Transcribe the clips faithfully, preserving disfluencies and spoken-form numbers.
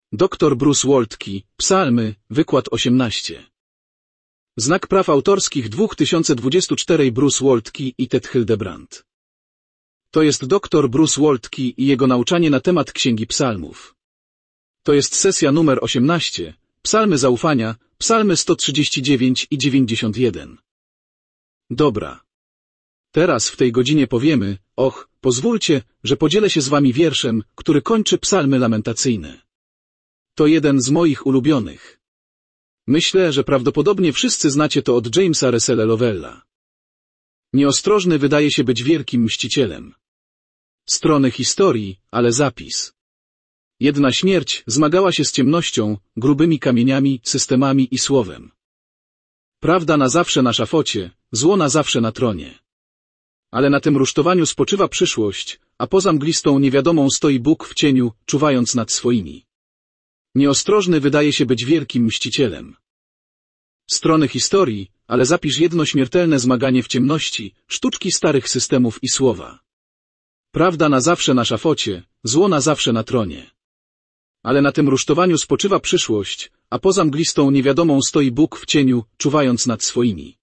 Doktor Bruce Waltke, Psalmy, wykład osiemnaście. Znak praw autorskich dwa tysiące dwudziesty czwarty Bruce Waltke i Ted Hildebrand. To jest doktor Bruce Waltke i jego nauczanie na temat Księgi Psalmów. To jest sesja numer osiemnaście, Psalmy zaufania, Psalmy sto trzydzieści dziewięć i dziewięćdziesiąt jeden. Dobra. Teraz w tej godzinie powiemy, och, pozwólcie, że podzielę się z wami wierszem, który kończy psalmy lamentacyjne. To jeden z moich ulubionych. Myślę, że prawdopodobnie wszyscy znacie to od Jamesa Russella Lowella. Nieostrożny wydaje się być wielkim mścicielem. Strony historii, ale zapis. Jedna śmierć zmagała się z ciemnością, grubymi kamieniami, systemami i słowem. Prawda na zawsze na szafocie, zło na zawsze na tronie. Ale na tym rusztowaniu spoczywa przyszłość, a poza mglistą niewiadomą stoi Bóg w cieniu, czuwając nad swoimi. Nieostrożny wydaje się być wielkim mścicielem. Strony historii, ale zapisz jedno śmiertelne zmaganie w ciemności, sztuczki starych systemów i słowa. Prawda na zawsze na szafocie, zło na zawsze na tronie. Ale na tym rusztowaniu spoczywa przyszłość, a poza mglistą niewiadomą stoi Bóg w cieniu, czuwając nad swoimi.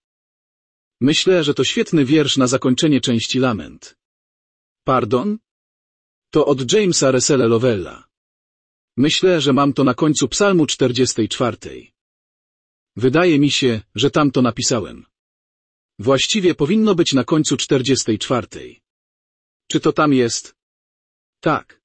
Myślę, że to świetny wiersz na zakończenie części Lament. Pardon? To od Jamesa Russella Lowella. Myślę, że mam to na końcu psalmu czterdziestej czwartej. Wydaje mi się, że tam to napisałem. Właściwie powinno być na końcu czterdziestej czwartej. Czy to tam jest? Tak.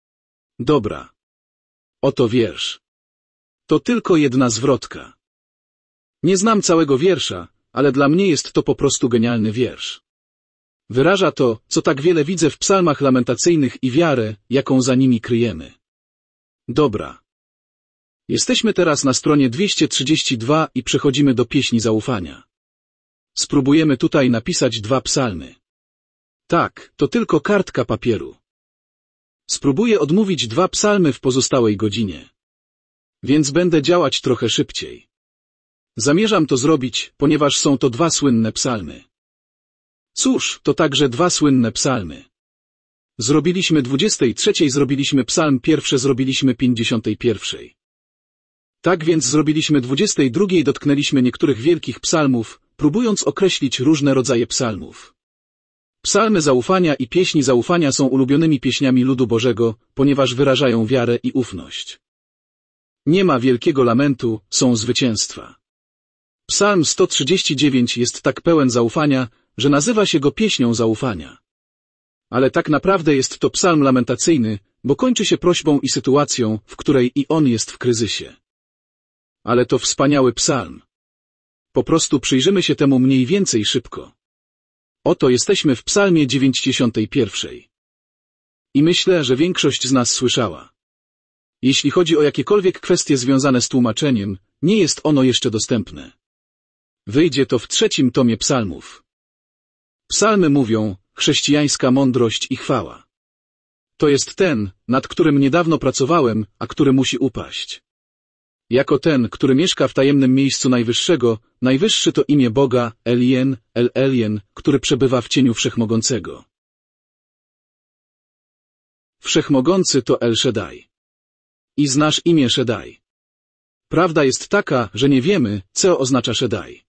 Dobra. Oto wiersz. To tylko jedna zwrotka. Nie znam całego wiersza, ale dla mnie jest to po prostu genialny wiersz. Wyraża to, co tak wiele widzę w psalmach lamentacyjnych i wiarę, jaką za nimi kryjemy. Dobra. Jesteśmy teraz na stronie dwieście trzydzieści dwa i przechodzimy do pieśni zaufania. Spróbujemy tutaj napisać dwa psalmy. Tak, to tylko kartka papieru. Spróbuję odmówić dwa psalmy w pozostałej godzinie. Więc będę działać trochę szybciej. Zamierzam to zrobić, ponieważ są to dwa słynne psalmy. Cóż, to także dwa słynne psalmy. Zrobiliśmy dwudziestej trzeciej, zrobiliśmy psalm pierwszy, zrobiliśmy pięćdziesiątej pierwszej. Tak więc zrobiliśmy dwudziestej drugiej, dotknęliśmy niektórych wielkich psalmów, próbując określić różne rodzaje psalmów. Psalmy zaufania i pieśni zaufania są ulubionymi pieśniami ludu Bożego, ponieważ wyrażają wiarę i ufność. Nie ma wielkiego lamentu, są zwycięstwa. Psalm sto trzydzieści dziewięć jest tak pełen zaufania, że nazywa się go pieśnią zaufania. Ale tak naprawdę jest to psalm lamentacyjny, bo kończy się prośbą i sytuacją, w której i on jest w kryzysie. Ale to wspaniały psalm. Po prostu przyjrzymy się temu mniej więcej szybko. Oto jesteśmy w psalmie dziewięćdziesiątej pierwszej. I myślę, że większość z nas słyszała. Jeśli chodzi o jakiekolwiek kwestie związane z tłumaczeniem, nie jest ono jeszcze dostępne. Wyjdzie to w trzecim tomie psalmów. Psalmy mówią, chrześcijańska mądrość i chwała. To jest ten, nad którym niedawno pracowałem, a który musi upaść. Jako ten, który mieszka w tajemnym miejscu Najwyższego, najwyższy to imię Boga, Elien, El Elien, który przebywa w cieniu Wszechmogącego. Wszechmogący to El Shaddai. I znasz imię Shaddai. Prawda jest taka, że nie wiemy, co oznacza Shaddai.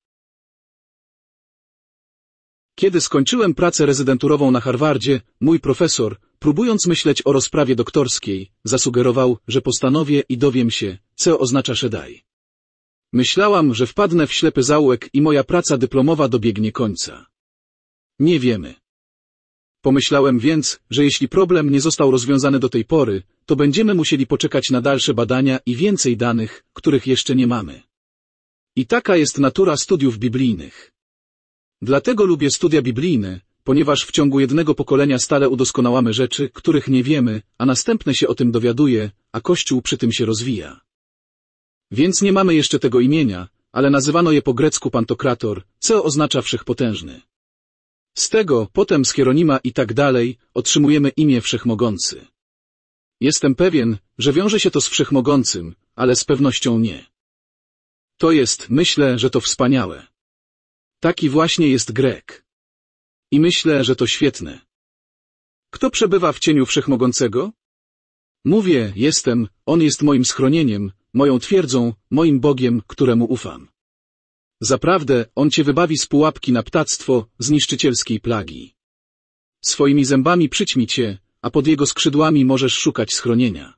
Kiedy skończyłem pracę rezydenturową na Harvardzie, mój profesor, próbując myśleć o rozprawie doktorskiej, zasugerował, że postanowię i dowiem się, co oznacza Shaddai. Myślałam, że wpadnę w ślepy zaułek i moja praca dyplomowa dobiegnie końca. Nie wiemy. Pomyślałem więc, że jeśli problem nie został rozwiązany do tej pory, to będziemy musieli poczekać na dalsze badania i więcej danych, których jeszcze nie mamy. I taka jest natura studiów biblijnych. Dlatego lubię studia biblijne, ponieważ w ciągu jednego pokolenia stale udoskonałamy rzeczy, których nie wiemy, a następne się o tym dowiaduje, a Kościół przy tym się rozwija. Więc nie mamy jeszcze tego imienia, ale nazywano je po grecku Pantokrator, co oznacza wszechpotężny. Z tego, potem z Hieronima i tak dalej, otrzymujemy imię Wszechmogący. Jestem pewien, że wiąże się to z Wszechmogącym, ale z pewnością nie. To jest, myślę, że to wspaniałe. Taki właśnie jest Grek. I myślę, że to świetne. Kto przebywa w cieniu Wszechmogącego? Mówię, jestem, On jest moim schronieniem, moją twierdzą, moim Bogiem, któremu ufam. Zaprawdę, On cię wybawi z pułapki na ptactwo, z niszczycielskiej plagi. Swoimi zębami przyćmi cię, a pod Jego skrzydłami możesz szukać schronienia.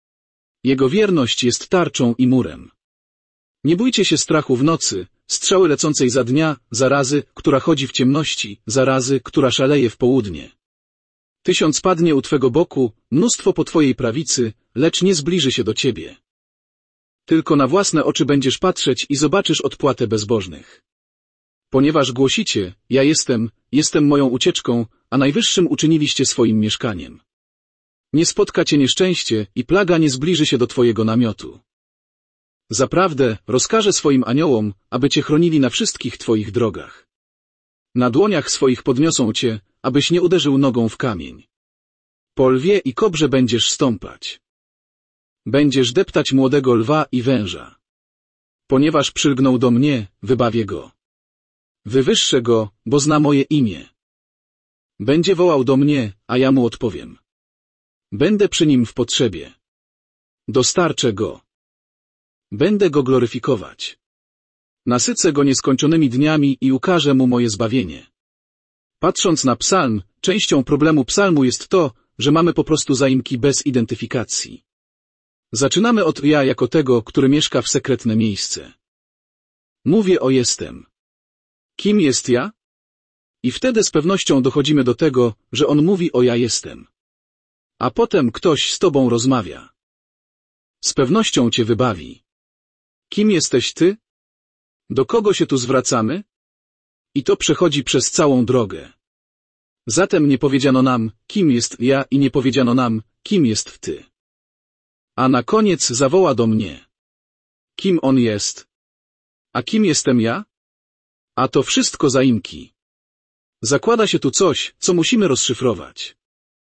Jego wierność jest tarczą i murem. Nie bójcie się strachu w nocy, strzały lecącej za dnia, zarazy, która chodzi w ciemności, zarazy, która szaleje w południe. Tysiąc padnie u twego boku, mnóstwo po twojej prawicy, lecz nie zbliży się do ciebie. Tylko na własne oczy będziesz patrzeć i zobaczysz odpłatę bezbożnych. Ponieważ głosicie, ja jestem, jestem moją ucieczką, a Najwyższym uczyniliście swoim mieszkaniem. Nie spotka cię nieszczęście i plaga nie zbliży się do twojego namiotu. Zaprawdę, rozkażę swoim aniołom, aby cię chronili na wszystkich twoich drogach. Na dłoniach swoich podniosą cię, abyś nie uderzył nogą w kamień. Po lwie i kobrze będziesz stąpać. Będziesz deptać młodego lwa i węża. Ponieważ przylgnął do mnie, wybawię go. Wywyższę go, bo zna moje imię. Będzie wołał do mnie, a ja mu odpowiem. Będę przy nim w potrzebie. Dostarczę go. Będę go gloryfikować. Nasycę go nieskończonymi dniami i ukażę mu moje zbawienie. Patrząc na psalm, częścią problemu psalmu jest to, że mamy po prostu zaimki bez identyfikacji. Zaczynamy od ja jako tego, który mieszka w sekretne miejsce. Mówię o jestem. Kim jest ja? I wtedy z pewnością dochodzimy do tego, że on mówi o ja jestem. A potem ktoś z tobą rozmawia. Z pewnością cię wybawi. Kim jesteś ty? Do kogo się tu zwracamy? I to przechodzi przez całą drogę. Zatem nie powiedziano nam, kim jest ja i nie powiedziano nam, kim jest ty. A na koniec zawoła do mnie. Kim on jest? A kim jestem ja? A to wszystko zaimki. Zakłada się tu coś, co musimy rozszyfrować.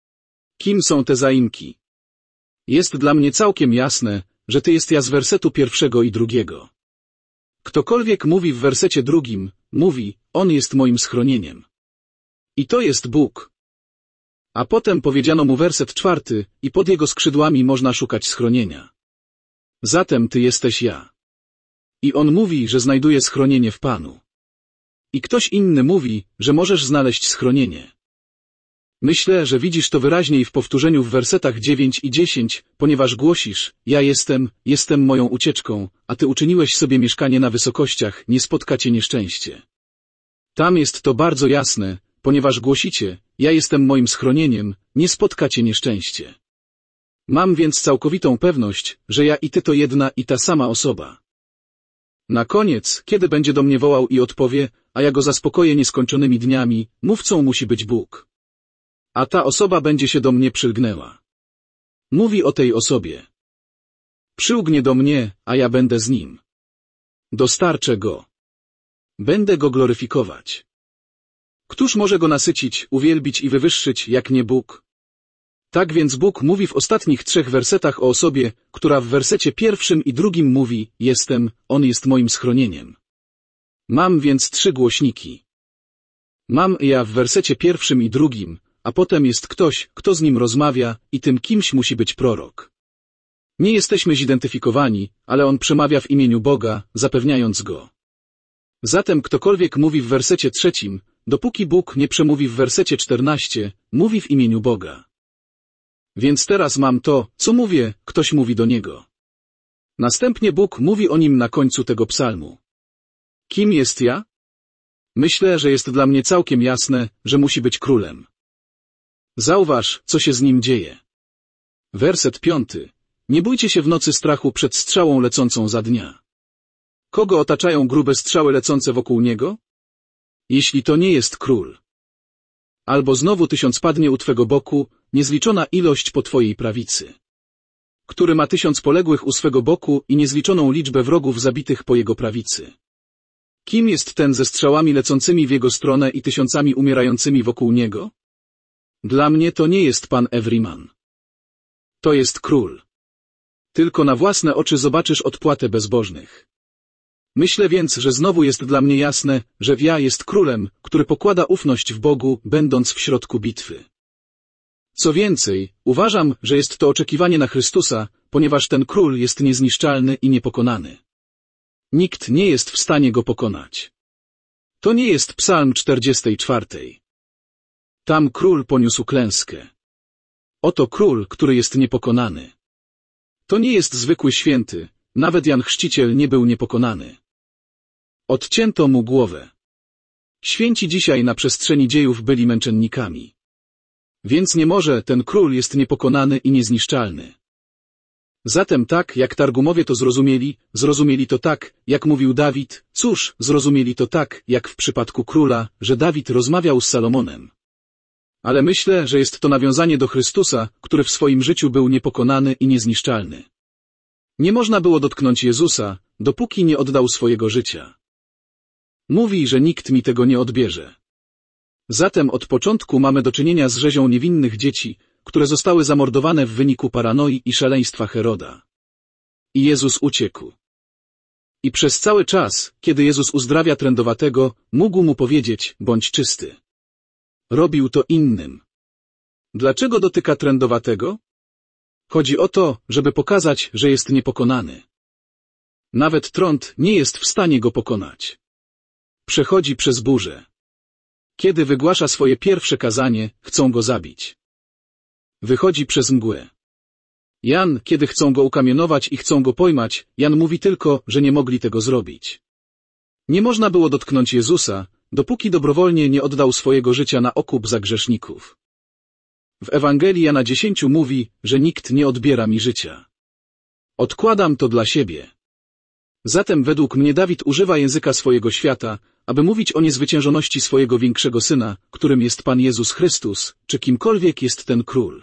Kim są te zaimki? Jest dla mnie całkiem jasne, że ty jest ja z wersetu pierwszego i drugiego. Ktokolwiek mówi w wersecie drugim, mówi, on jest moim schronieniem. I to jest Bóg. A potem powiedziano mu werset czwarty, i pod jego skrzydłami można szukać schronienia. Zatem ty jesteś ja. I on mówi, że znajduje schronienie w Panu. I ktoś inny mówi, że możesz znaleźć schronienie. Myślę, że widzisz to wyraźniej w powtórzeniu w wersetach dziewięć i dziesięć, ponieważ głosisz, ja jestem, jestem moją ucieczką, a ty uczyniłeś sobie mieszkanie na wysokościach, nie spotka cię nieszczęście. Tam jest to bardzo jasne, ponieważ głosicie, ja jestem moim schronieniem, nie spotka cię nieszczęście. Mam więc całkowitą pewność, że ja i ty to jedna i ta sama osoba. Na koniec, kiedy będzie do mnie wołał i odpowie, a ja go zaspokoję nieskończonymi dniami, mówcą musi być Bóg. A ta osoba będzie się do mnie przylgnęła. Mówi o tej osobie. Przylgnie do mnie, a ja będę z nim. Dostarczę go. Będę go gloryfikować. Któż może go nasycić, uwielbić i wywyższyć, jak nie Bóg? Tak więc Bóg mówi w ostatnich trzech wersetach o osobie, która w wersecie pierwszym i drugim mówi, jestem, on jest moim schronieniem. Mam więc trzy głośniki. Mam ja w wersecie pierwszym i drugim, a potem jest ktoś, kto z nim rozmawia i tym kimś musi być prorok. Nie jesteśmy zidentyfikowani, ale on przemawia w imieniu Boga, zapewniając go. Zatem ktokolwiek mówi w wersecie trzecim, dopóki Bóg nie przemówi w wersecie czternastym, mówi w imieniu Boga. Więc teraz mam to, co mówię, ktoś mówi do niego. Następnie Bóg mówi o nim na końcu tego psalmu. Kim jest ja? Myślę, że jest dla mnie całkiem jasne, że musi być królem. Zauważ, co się z nim dzieje. Werset piąty. Nie bójcie się w nocy strachu przed strzałą lecącą za dnia. Kogo otaczają grube strzały lecące wokół niego? Jeśli to nie jest król. Albo znowu tysiąc padnie u twego boku, niezliczona ilość po twojej prawicy. Który ma tysiąc poległych u swego boku i niezliczoną liczbę wrogów zabitych po jego prawicy. Kim jest ten ze strzałami lecącymi w jego stronę i tysiącami umierającymi wokół niego? Dla mnie to nie jest pan Everyman. To jest król. Tylko na własne oczy zobaczysz odpłatę bezbożnych. Myślę więc, że znowu jest dla mnie jasne, że ja jest królem, który pokłada ufność w Bogu, będąc w środku bitwy. Co więcej, uważam, że jest to oczekiwanie na Chrystusa, ponieważ ten król jest niezniszczalny i niepokonany. Nikt nie jest w stanie go pokonać. To nie jest Psalm czterdziesty czwarty. Tam król poniósł klęskę. Oto król, który jest niepokonany. To nie jest zwykły święty, nawet Jan Chrzciciel nie był niepokonany. Odcięto mu głowę. Święci dzisiaj na przestrzeni dziejów byli męczennikami. Więc nie może, ten król jest niepokonany i niezniszczalny. Zatem tak, jak Targumowie to zrozumieli, zrozumieli to tak, jak mówił Dawid, cóż, zrozumieli to tak, jak w przypadku króla, że Dawid rozmawiał z Salomonem. Ale myślę, że jest to nawiązanie do Chrystusa, który w swoim życiu był niepokonany i niezniszczalny. Nie można było dotknąć Jezusa, dopóki nie oddał swojego życia. Mówi, że nikt mi tego nie odbierze. Zatem od początku mamy do czynienia z rzezią niewinnych dzieci, które zostały zamordowane w wyniku paranoi i szaleństwa Heroda. I Jezus uciekł. I przez cały czas, kiedy Jezus uzdrawia trędowatego, mógł mu powiedzieć, bądź czysty. Robił to innym. Dlaczego dotyka trędowatego? Chodzi o to, żeby pokazać, że jest niepokonany. Nawet trąd nie jest w stanie go pokonać. Przechodzi przez burzę. Kiedy wygłasza swoje pierwsze kazanie, chcą go zabić. Wychodzi przez mgłę. Jan, kiedy chcą go ukamienować i chcą go pojmać, Jan mówi tylko, że nie mogli tego zrobić. Nie można było dotknąć Jezusa, dopóki dobrowolnie nie oddał swojego życia na okup za grzeszników. W Ewangelii Jana dziesięć mówi, że nikt nie odbiera mi życia. Odkładam to dla siebie. Zatem według mnie Dawid używa języka swojego świata, aby mówić o niezwyciężoności swojego większego syna, którym jest Pan Jezus Chrystus, czy kimkolwiek jest ten król.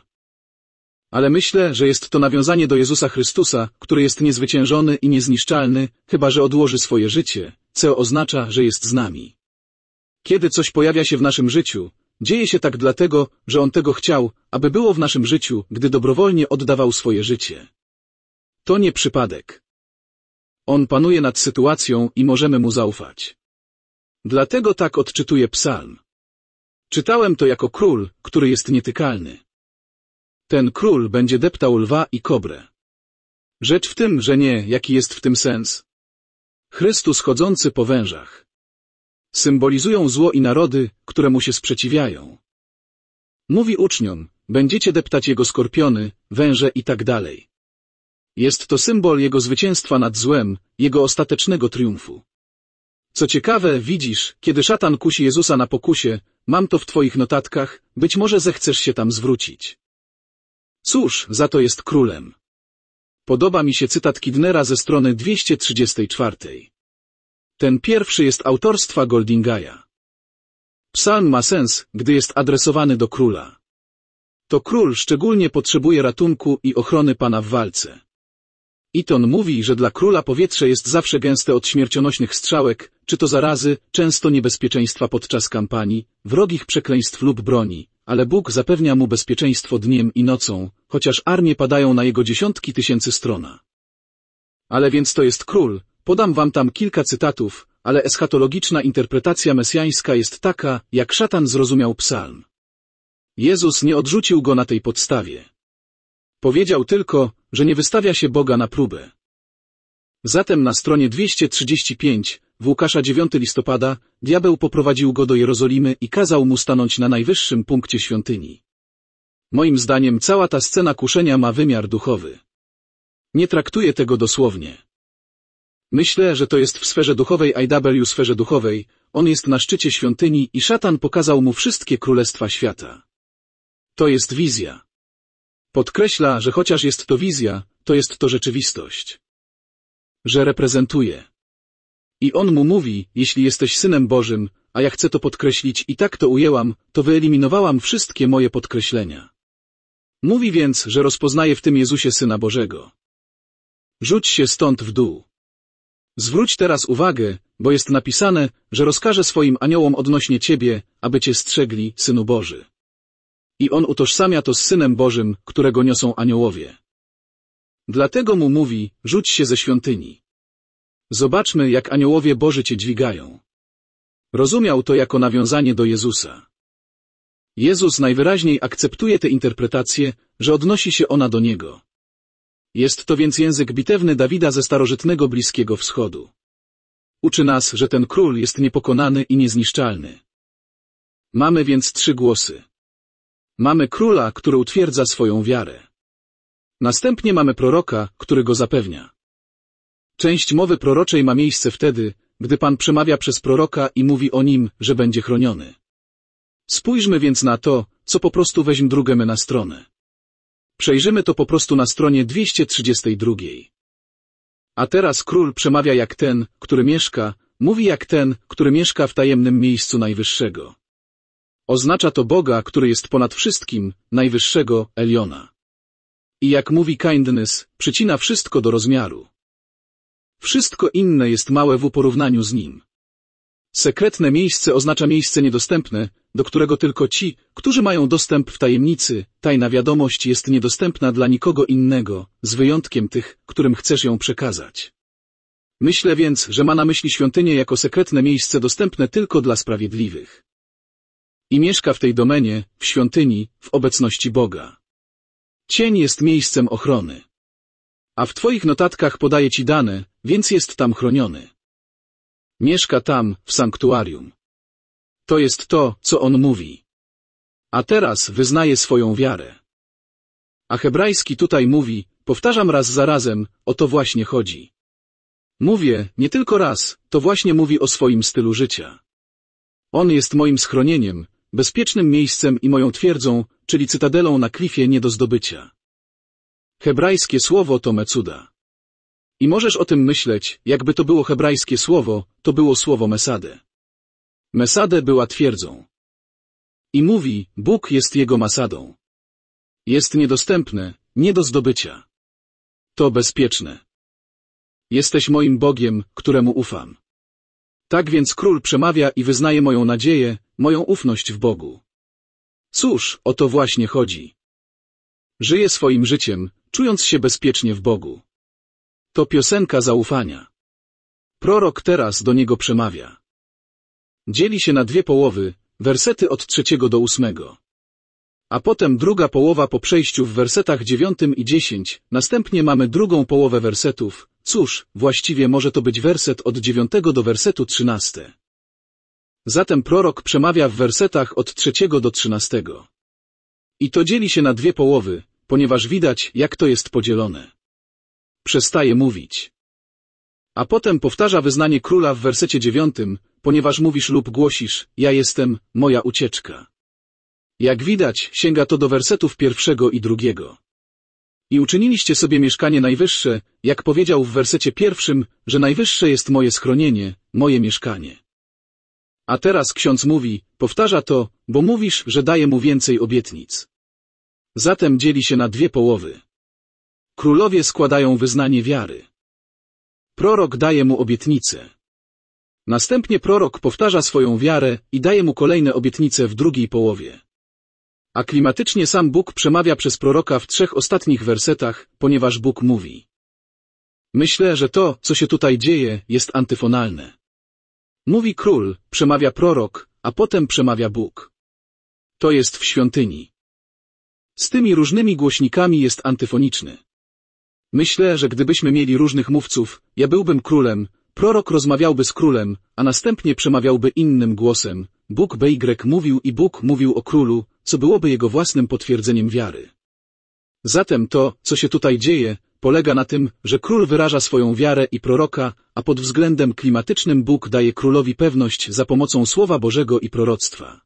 Ale myślę, że jest to nawiązanie do Jezusa Chrystusa, który jest niezwyciężony i niezniszczalny, chyba że odłoży swoje życie, co oznacza, że jest z nami. Kiedy coś pojawia się w naszym życiu, dzieje się tak dlatego, że On tego chciał, aby było w naszym życiu, gdy dobrowolnie oddawał swoje życie. To nie przypadek. On panuje nad sytuacją i możemy Mu zaufać. Dlatego tak odczytuję psalm. Czytałem to jako król, który jest nietykalny. Ten król będzie deptał lwa i kobrę. Rzecz w tym, że nie, jaki jest w tym sens. Chrystus chodzący po wężach. Symbolizują zło i narody, które Mu się sprzeciwiają. Mówi uczniom, będziecie deptać Jego skorpiony, węże i tak dalej. Jest to symbol Jego zwycięstwa nad złem, Jego ostatecznego triumfu. Co ciekawe, widzisz, kiedy szatan kusi Jezusa na pokusie, mam to w Twoich notatkach, być może zechcesz się tam zwrócić. Cóż, za to jest królem. Podoba mi się cytat Kidnera ze strony dwieście trzydziestej czwartej. Ten pierwszy jest autorstwa Goldingaja. Psalm ma sens, gdy jest adresowany do króla. To król szczególnie potrzebuje ratunku i ochrony Pana w walce. Eaton mówi, że dla króla powietrze jest zawsze gęste od śmiercionośnych strzałek, czy to zarazy, często niebezpieczeństwa podczas kampanii, wrogich przekleństw lub broni, ale Bóg zapewnia mu bezpieczeństwo dniem i nocą, chociaż armie padają na jego dziesiątki tysięcy strona. Ale więc to jest król, podam wam tam kilka cytatów, ale eschatologiczna interpretacja mesjańska jest taka, jak szatan zrozumiał psalm. Jezus nie odrzucił go na tej podstawie. Powiedział tylko, że nie wystawia się Boga na próbę. Zatem na stronie dwieście trzydzieści pięć, w Łukasza dziewiątego listopada, diabeł poprowadził go do Jerozolimy i kazał mu stanąć na najwyższym punkcie świątyni. Moim zdaniem cała ta scena kuszenia ma wymiar duchowy. Nie traktuję tego dosłownie. Myślę, że to jest w sferze duchowej I W sferze duchowej, on jest na szczycie świątyni i szatan pokazał mu wszystkie królestwa świata. To jest wizja. Podkreśla, że chociaż jest to wizja, to jest to rzeczywistość. Że reprezentuje. I on mu mówi, jeśli jesteś Synem Bożym, a ja chcę to podkreślić i tak to ujęłam, to wyeliminowałam wszystkie moje podkreślenia. Mówi więc, że rozpoznaje w tym Jezusie Syna Bożego. Rzuć się stąd w dół. Zwróć teraz uwagę, bo jest napisane, że rozkaże swoim aniołom odnośnie ciebie, aby cię strzegli, Synu Boży. I on utożsamia to z Synem Bożym, którego niosą aniołowie. Dlatego mu mówi, rzuć się ze świątyni. Zobaczmy, jak aniołowie Boży cię dźwigają. Rozumiał to jako nawiązanie do Jezusa. Jezus najwyraźniej akceptuje tę interpretację, że odnosi się ona do Niego. Jest to więc język bitewny Dawida ze starożytnego Bliskiego Wschodu. Uczy nas, że ten król jest niepokonany i niezniszczalny. Mamy więc trzy głosy. Mamy króla, który utwierdza swoją wiarę. Następnie mamy proroka, który go zapewnia. Część mowy proroczej ma miejsce wtedy, gdy Pan przemawia przez proroka i mówi o nim, że będzie chroniony. Spójrzmy więc na to, co po prostu weźmy drugą na stronę. Przejrzymy to po prostu na stronie dwieście trzydzieści dwa. A teraz król przemawia jak ten, który mieszka, mówi jak ten, który mieszka w tajemnym miejscu Najwyższego. Oznacza to Boga, który jest ponad wszystkim, Najwyższego, Eliona. I jak mówi Kindness, przycina wszystko do rozmiaru. Wszystko inne jest małe w porównaniu z nim. Sekretne miejsce oznacza miejsce niedostępne, do którego tylko ci, którzy mają dostęp w tajemnicy, tajna wiadomość jest niedostępna dla nikogo innego, z wyjątkiem tych, którym chcesz ją przekazać. Myślę więc, że ma na myśli świątynię jako sekretne miejsce dostępne tylko dla sprawiedliwych. I mieszka w tej domenie, w świątyni, w obecności Boga. Cień jest miejscem ochrony. A w twoich notatkach podaję ci dane, więc jest tam chroniony. Mieszka tam, w sanktuarium. To jest to, co on mówi. A teraz wyznaje swoją wiarę. A hebrajski tutaj mówi, powtarzam raz za razem, o to właśnie chodzi. Mówię, nie tylko raz, to właśnie mówi o swoim stylu życia. On jest moim schronieniem, bezpiecznym miejscem i moją twierdzą, czyli cytadelą na klifie nie do zdobycia. Hebrajskie słowo to Mecuda. I możesz o tym myśleć, jakby to było hebrajskie słowo, to było słowo Mesade. Mesade była twierdzą. I mówi, Bóg jest jego Masadą. Jest niedostępne, nie do zdobycia. To bezpieczne. Jesteś moim Bogiem, któremu ufam. Tak więc król przemawia i wyznaje moją nadzieję, moją ufność w Bogu. Cóż, o to właśnie chodzi. Żyję swoim życiem, czując się bezpiecznie w Bogu. To piosenka zaufania. Prorok teraz do niego przemawia. Dzieli się na dwie połowy, wersety od trzeciego do ósmego. A potem druga połowa po przejściu w wersetach dziewiątym i dziesięć, następnie mamy drugą połowę wersetów, cóż, właściwie może to być werset od dziewiątego do wersetu trzynastego. Zatem prorok przemawia w wersetach od trzeciego do trzynastego. I to dzieli się na dwie połowy, ponieważ widać, jak to jest podzielone. Przestaje mówić. A potem powtarza wyznanie króla w wersecie dziewiątym, ponieważ mówisz lub głosisz, ja jestem, moja ucieczka. Jak widać, sięga to do wersetów pierwszego i drugiego. I uczyniliście sobie mieszkanie najwyższe, jak powiedział w wersecie pierwszym, że najwyższe jest moje schronienie, moje mieszkanie. A teraz ksiądz mówi, powtarza to, bo mówisz, że daje mu więcej obietnic. Zatem dzieli się na dwie połowy. Królowie składają wyznanie wiary. Prorok daje mu obietnicę. Następnie prorok powtarza swoją wiarę i daje mu kolejne obietnice w drugiej połowie. A klimatycznie sam Bóg przemawia przez proroka w trzech ostatnich wersetach, ponieważ Bóg mówi. Myślę, że to, co się tutaj dzieje, jest antyfonalne. Mówi król, przemawia prorok, a potem przemawia Bóg. To jest w świątyni. Z tymi różnymi głośnikami jest antyfoniczny. Myślę, że gdybyśmy mieli różnych mówców, ja byłbym królem, prorok rozmawiałby z królem, a następnie przemawiałby innym głosem. Bóg B Y mówił i Bóg mówił o królu, co byłoby jego własnym potwierdzeniem wiary. Zatem to, co się tutaj dzieje, polega na tym, że król wyraża swoją wiarę i proroka, a pod względem klimatycznym Bóg daje królowi pewność za pomocą Słowa Bożego i proroctwa.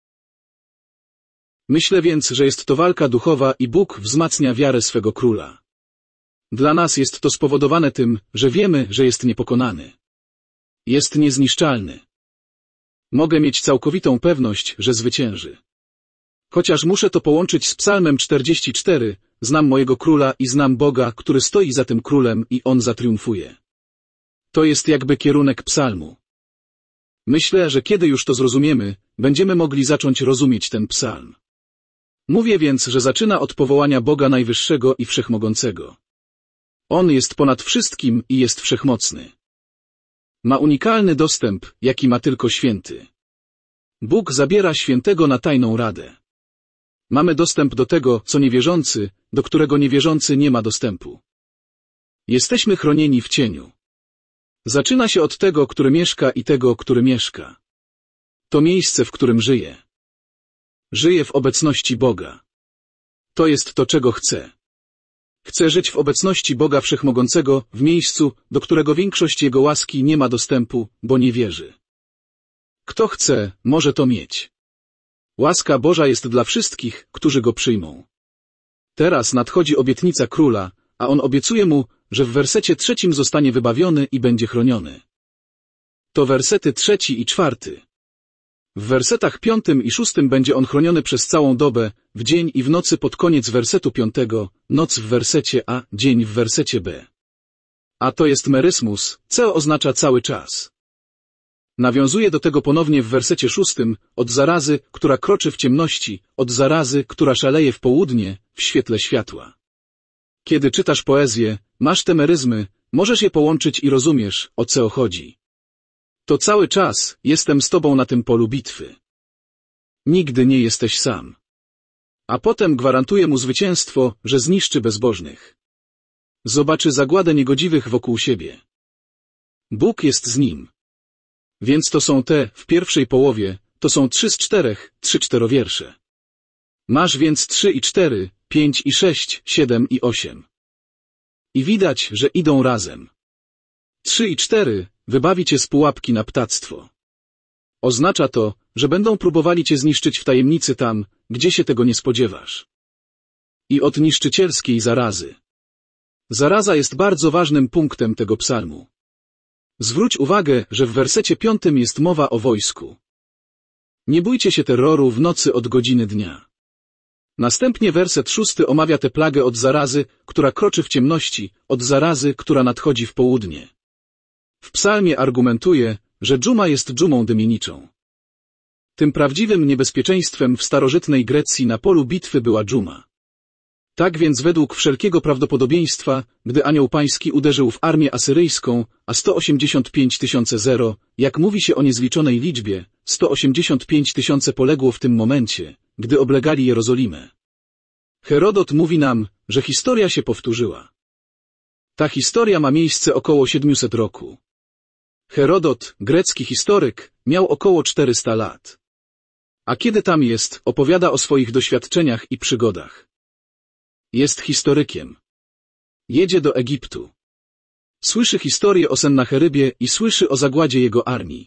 Myślę więc, że jest to walka duchowa i Bóg wzmacnia wiarę swego króla. Dla nas jest to spowodowane tym, że wiemy, że jest niepokonany. Jest niezniszczalny. Mogę mieć całkowitą pewność, że zwycięży. Chociaż muszę to połączyć z Psalmem czterdziestym czwartym, znam mojego króla i znam Boga, który stoi za tym królem i on zatriumfuje. To jest jakby kierunek psalmu. Myślę, że kiedy już to zrozumiemy, będziemy mogli zacząć rozumieć ten psalm. Mówię więc, że zaczyna od powołania Boga Najwyższego i Wszechmogącego. On jest ponad wszystkim i jest wszechmocny. Ma unikalny dostęp, jaki ma tylko święty. Bóg zabiera świętego na tajną radę. Mamy dostęp do tego, co niewierzący, do którego niewierzący nie ma dostępu. Jesteśmy chronieni w cieniu. Zaczyna się od tego, który mieszka i tego, który mieszka. To miejsce, w którym żyje. Żyje w obecności Boga. To jest to, czego chcę. Chcę żyć w obecności Boga Wszechmogącego, w miejscu, do którego większość Jego łaski nie ma dostępu, bo nie wierzy. Kto chce, może to mieć. Łaska Boża jest dla wszystkich, którzy Go przyjmą. Teraz nadchodzi obietnica Króla, a On obiecuje mu, że w wersecie trzecim zostanie wybawiony i będzie chroniony. To wersety trzeci i czwarty. W wersetach piątym i szóstym będzie on chroniony przez całą dobę, w dzień i w nocy pod koniec wersetu piątego, noc w wersecie A, dzień w wersecie B. A to jest merysmus, co oznacza cały czas. Nawiązuje do tego ponownie w wersecie szóstym, od zarazy, która kroczy w ciemności, od zarazy, która szaleje w południe, w świetle światła. Kiedy czytasz poezję, masz te meryzmy, możesz je połączyć i rozumiesz, o co chodzi. To cały czas jestem z tobą na tym polu bitwy. Nigdy nie jesteś sam. A potem gwarantuje mu zwycięstwo, że zniszczy bezbożnych. Zobaczy zagładę niegodziwych wokół siebie. Bóg jest z nim. Więc to są te, w pierwszej połowie, to są trzy z czterech, trzy czterowiersze. Masz więc trzy i cztery, pięć i sześć, siedem i osiem. I widać, że idą razem. Trzy i cztery wybawi cię z pułapki na ptactwo. Oznacza to, że będą próbowali cię zniszczyć w tajemnicy tam, gdzie się tego nie spodziewasz. I od niszczycielskiej zarazy. Zaraza jest bardzo ważnym punktem tego psalmu. Zwróć uwagę, że w wersecie piątym jest mowa o wojsku. Nie bójcie się terroru w nocy od godziny dnia. Następnie werset szósty omawia tę plagę od zarazy, która kroczy w ciemności, od zarazy, która nadchodzi w południe. W psalmie argumentuje, że dżuma jest dżumą dymieniczą. Tym prawdziwym niebezpieczeństwem w starożytnej Grecji na polu bitwy była dżuma. Tak więc według wszelkiego prawdopodobieństwa, gdy anioł pański uderzył w armię asyryjską, a sto osiemdziesiąt pięć tysięcy zero, jak mówi się o niezliczonej liczbie, sto osiemdziesiąt pięć tysięcy poległo w tym momencie, gdy oblegali Jerozolimę. Herodot mówi nam, że historia się powtórzyła. Ta historia ma miejsce około siedmiuset roku. Herodot, grecki historyk, miał około czterysta lat. A kiedy tam jest, opowiada o swoich doświadczeniach i przygodach. Jest historykiem. Jedzie do Egiptu. Słyszy historię o Sennacherybie i słyszy o zagładzie jego armii.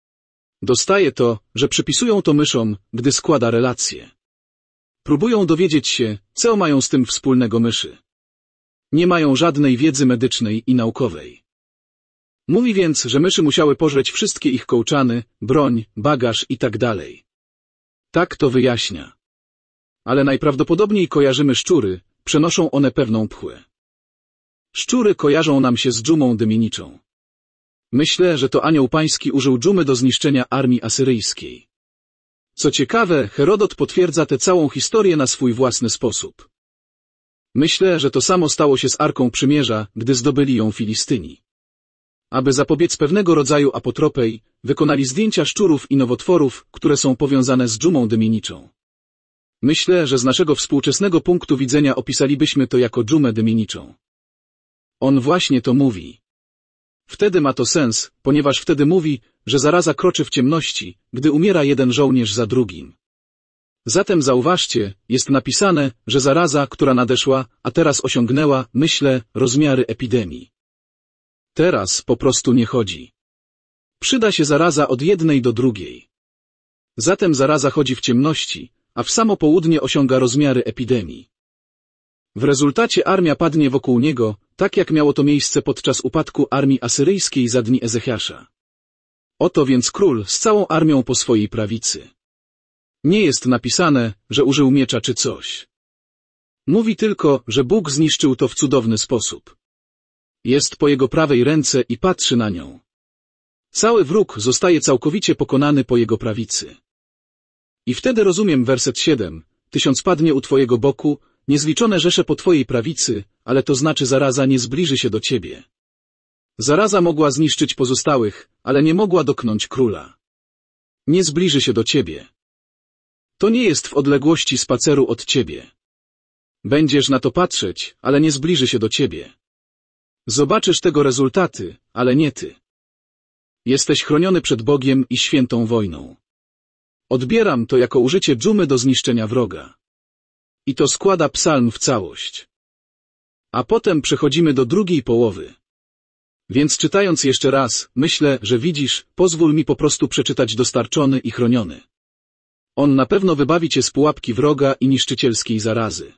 Dostaje to, że przypisują to myszom, gdy składa relacje. Próbują dowiedzieć się, co mają z tym wspólnego myszy. Nie mają żadnej wiedzy medycznej i naukowej. Mówi więc, że myszy musiały pożreć wszystkie ich kołczany, broń, bagaż i tak dalej. Tak to wyjaśnia. Ale najprawdopodobniej kojarzymy szczury, przenoszą one pewną pchłę. Szczury kojarzą nam się z dżumą dymieniczą. Myślę, że to anioł pański użył dżumy do zniszczenia armii asyryjskiej. Co ciekawe, Herodot potwierdza tę całą historię na swój własny sposób. Myślę, że to samo stało się z Arką Przymierza, gdy zdobyli ją Filistyni. Aby zapobiec pewnego rodzaju apotropei, wykonali zdjęcia szczurów i nowotworów, które są powiązane z dżumą dymieniczą. Myślę, że z naszego współczesnego punktu widzenia opisalibyśmy to jako dżumę dymieniczą. On właśnie to mówi. Wtedy ma to sens, ponieważ wtedy mówi, że zaraza kroczy w ciemności, gdy umiera jeden żołnierz za drugim. Zatem zauważcie, jest napisane, że zaraza, która nadeszła, a teraz osiągnęła, myślę, rozmiary epidemii. Teraz po prostu nie chodzi. Przyda się zaraza od jednej do drugiej. Zatem zaraza chodzi w ciemności, a w samo południe osiąga rozmiary epidemii. W rezultacie armia padnie wokół niego, tak jak miało to miejsce podczas upadku armii asyryjskiej za dni Ezechiasza. Oto więc król z całą armią po swojej prawicy. Nie jest napisane, że użył miecza czy coś. Mówi tylko, że Bóg zniszczył to w cudowny sposób. Jest po jego prawej ręce i patrzy na nią. Cały wróg zostaje całkowicie pokonany po jego prawicy. I wtedy rozumiem werset siedem. Tysiąc padnie u twojego boku, niezliczone rzesze po twojej prawicy, ale to znaczy zaraza nie zbliży się do ciebie. Zaraza mogła zniszczyć pozostałych, ale nie mogła dotknąć króla. Nie zbliży się do ciebie. To nie jest w odległości spaceru od ciebie. Będziesz na to patrzeć, ale nie zbliży się do ciebie. Zobaczysz tego rezultaty, ale nie ty. Jesteś chroniony przed Bogiem i świętą wojną. Odbieram to jako użycie dżumy do zniszczenia wroga. I to składa psalm w całość. A potem przechodzimy do drugiej połowy. Więc czytając jeszcze raz, myślę, że widzisz, pozwól mi po prostu przeczytać dostarczony i chroniony. On na pewno wybawi cię z pułapki wroga i niszczycielskiej zarazy.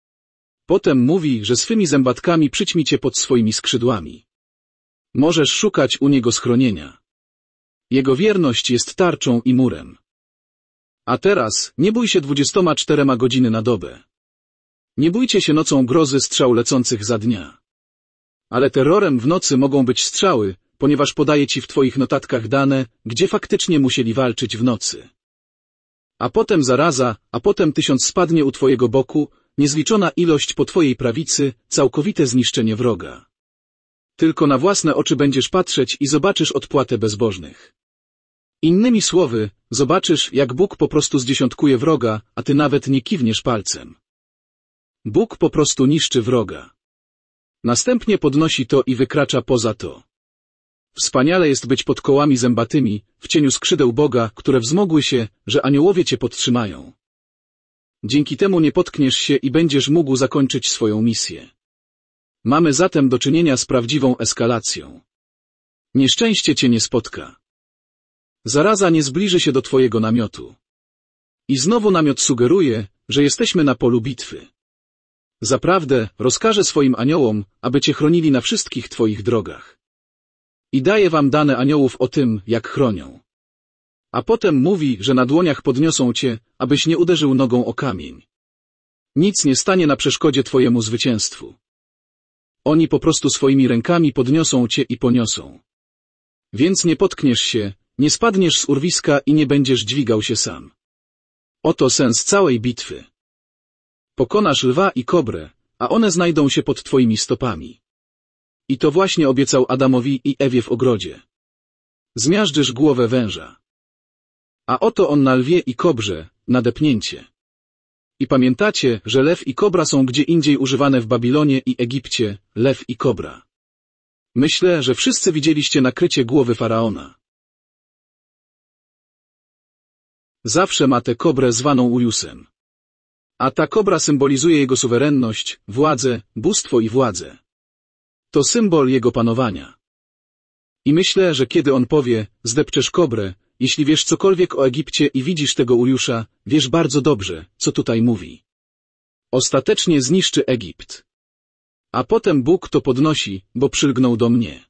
Potem mówi, że swymi zębatkami przyćmi cię pod swoimi skrzydłami. Możesz szukać u niego schronienia. Jego wierność jest tarczą i murem. A teraz, nie bój się dwudziestoma czterema godziny na dobę. Nie bójcie się nocą grozy strzał lecących za dnia. Ale terrorem w nocy mogą być strzały, ponieważ podaję ci w twoich notatkach dane, gdzie faktycznie musieli walczyć w nocy. A potem zaraza, a potem tysiąc spadnie u twojego boku, niezliczona ilość po twojej prawicy, całkowite zniszczenie wroga. Tylko na własne oczy będziesz patrzeć i zobaczysz odpłatę bezbożnych. Innymi słowy, zobaczysz, jak Bóg po prostu zdziesiątkuje wroga, a ty nawet nie kiwniesz palcem. Bóg po prostu niszczy wroga. Następnie podnosi to i wykracza poza to. Wspaniale jest być pod kołami zębatymi, w cieniu skrzydeł Boga, które wzmogły się, że aniołowie cię podtrzymają. Dzięki temu nie potkniesz się i będziesz mógł zakończyć swoją misję. Mamy zatem do czynienia z prawdziwą eskalacją. Nieszczęście cię nie spotka. Zaraza nie zbliży się do twojego namiotu. I znowu namiot sugeruje, że jesteśmy na polu bitwy. Zaprawdę, rozkażę swoim aniołom, aby cię chronili na wszystkich twoich drogach. I daję wam dane aniołów o tym, jak chronią. A potem mówi, że na dłoniach podniosą cię, abyś nie uderzył nogą o kamień. Nic nie stanie na przeszkodzie twojemu zwycięstwu. Oni po prostu swoimi rękami podniosą cię i poniosą. Więc nie potkniesz się, nie spadniesz z urwiska i nie będziesz dźwigał się sam. Oto sens całej bitwy. Pokonasz lwa i kobrę, a one znajdą się pod twoimi stopami. I to właśnie obiecał Adamowi i Ewie w ogrodzie. Zmiażdżysz głowę węża. A oto on na lwie i kobrze, nadepnięcie. I pamiętacie, że lew i kobra są gdzie indziej używane w Babilonie i Egipcie, lew i kobra. Myślę, że wszyscy widzieliście nakrycie głowy faraona. Zawsze ma tę kobrę zwaną Uriusem. A ta kobra symbolizuje jego suwerenność, władzę, bóstwo i władzę. To symbol jego panowania. I myślę, że kiedy on powie, zdepczesz kobrę, jeśli wiesz cokolwiek o Egipcie i widzisz tego Uriusza, wiesz bardzo dobrze, co tutaj mówi. Ostatecznie zniszczy Egipt. A potem Bóg to podnosi, bo przylgnął do mnie.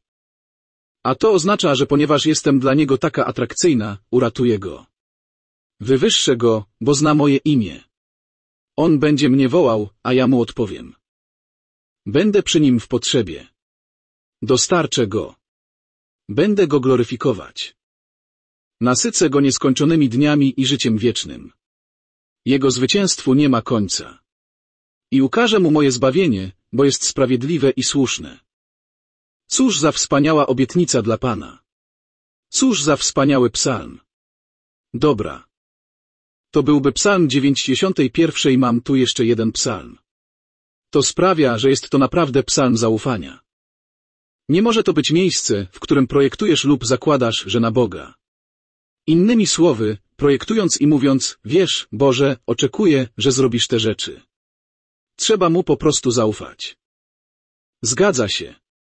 A to oznacza, że ponieważ jestem dla niego taka atrakcyjna, uratuję go. Wywyższę go, bo zna moje imię. On będzie mnie wołał, a ja mu odpowiem. Będę przy nim w potrzebie. Dostarczę go. Będę go gloryfikować. Nasycę go nieskończonymi dniami i życiem wiecznym. Jego zwycięstwu nie ma końca. I ukażę mu moje zbawienie, bo jest sprawiedliwe i słuszne. Cóż za wspaniała obietnica dla Pana. Cóż za wspaniały psalm. Dobra. To byłby psalm dziewięćdziesiąty pierwszy. Mam tu jeszcze jeden psalm. To sprawia, że jest to naprawdę psalm zaufania. Nie może to być miejsce, w którym projektujesz lub zakładasz, że na Boga. Innymi słowy, projektując i mówiąc, wiesz, Boże, oczekuję, że zrobisz te rzeczy. Trzeba mu po prostu zaufać. Zgadza się.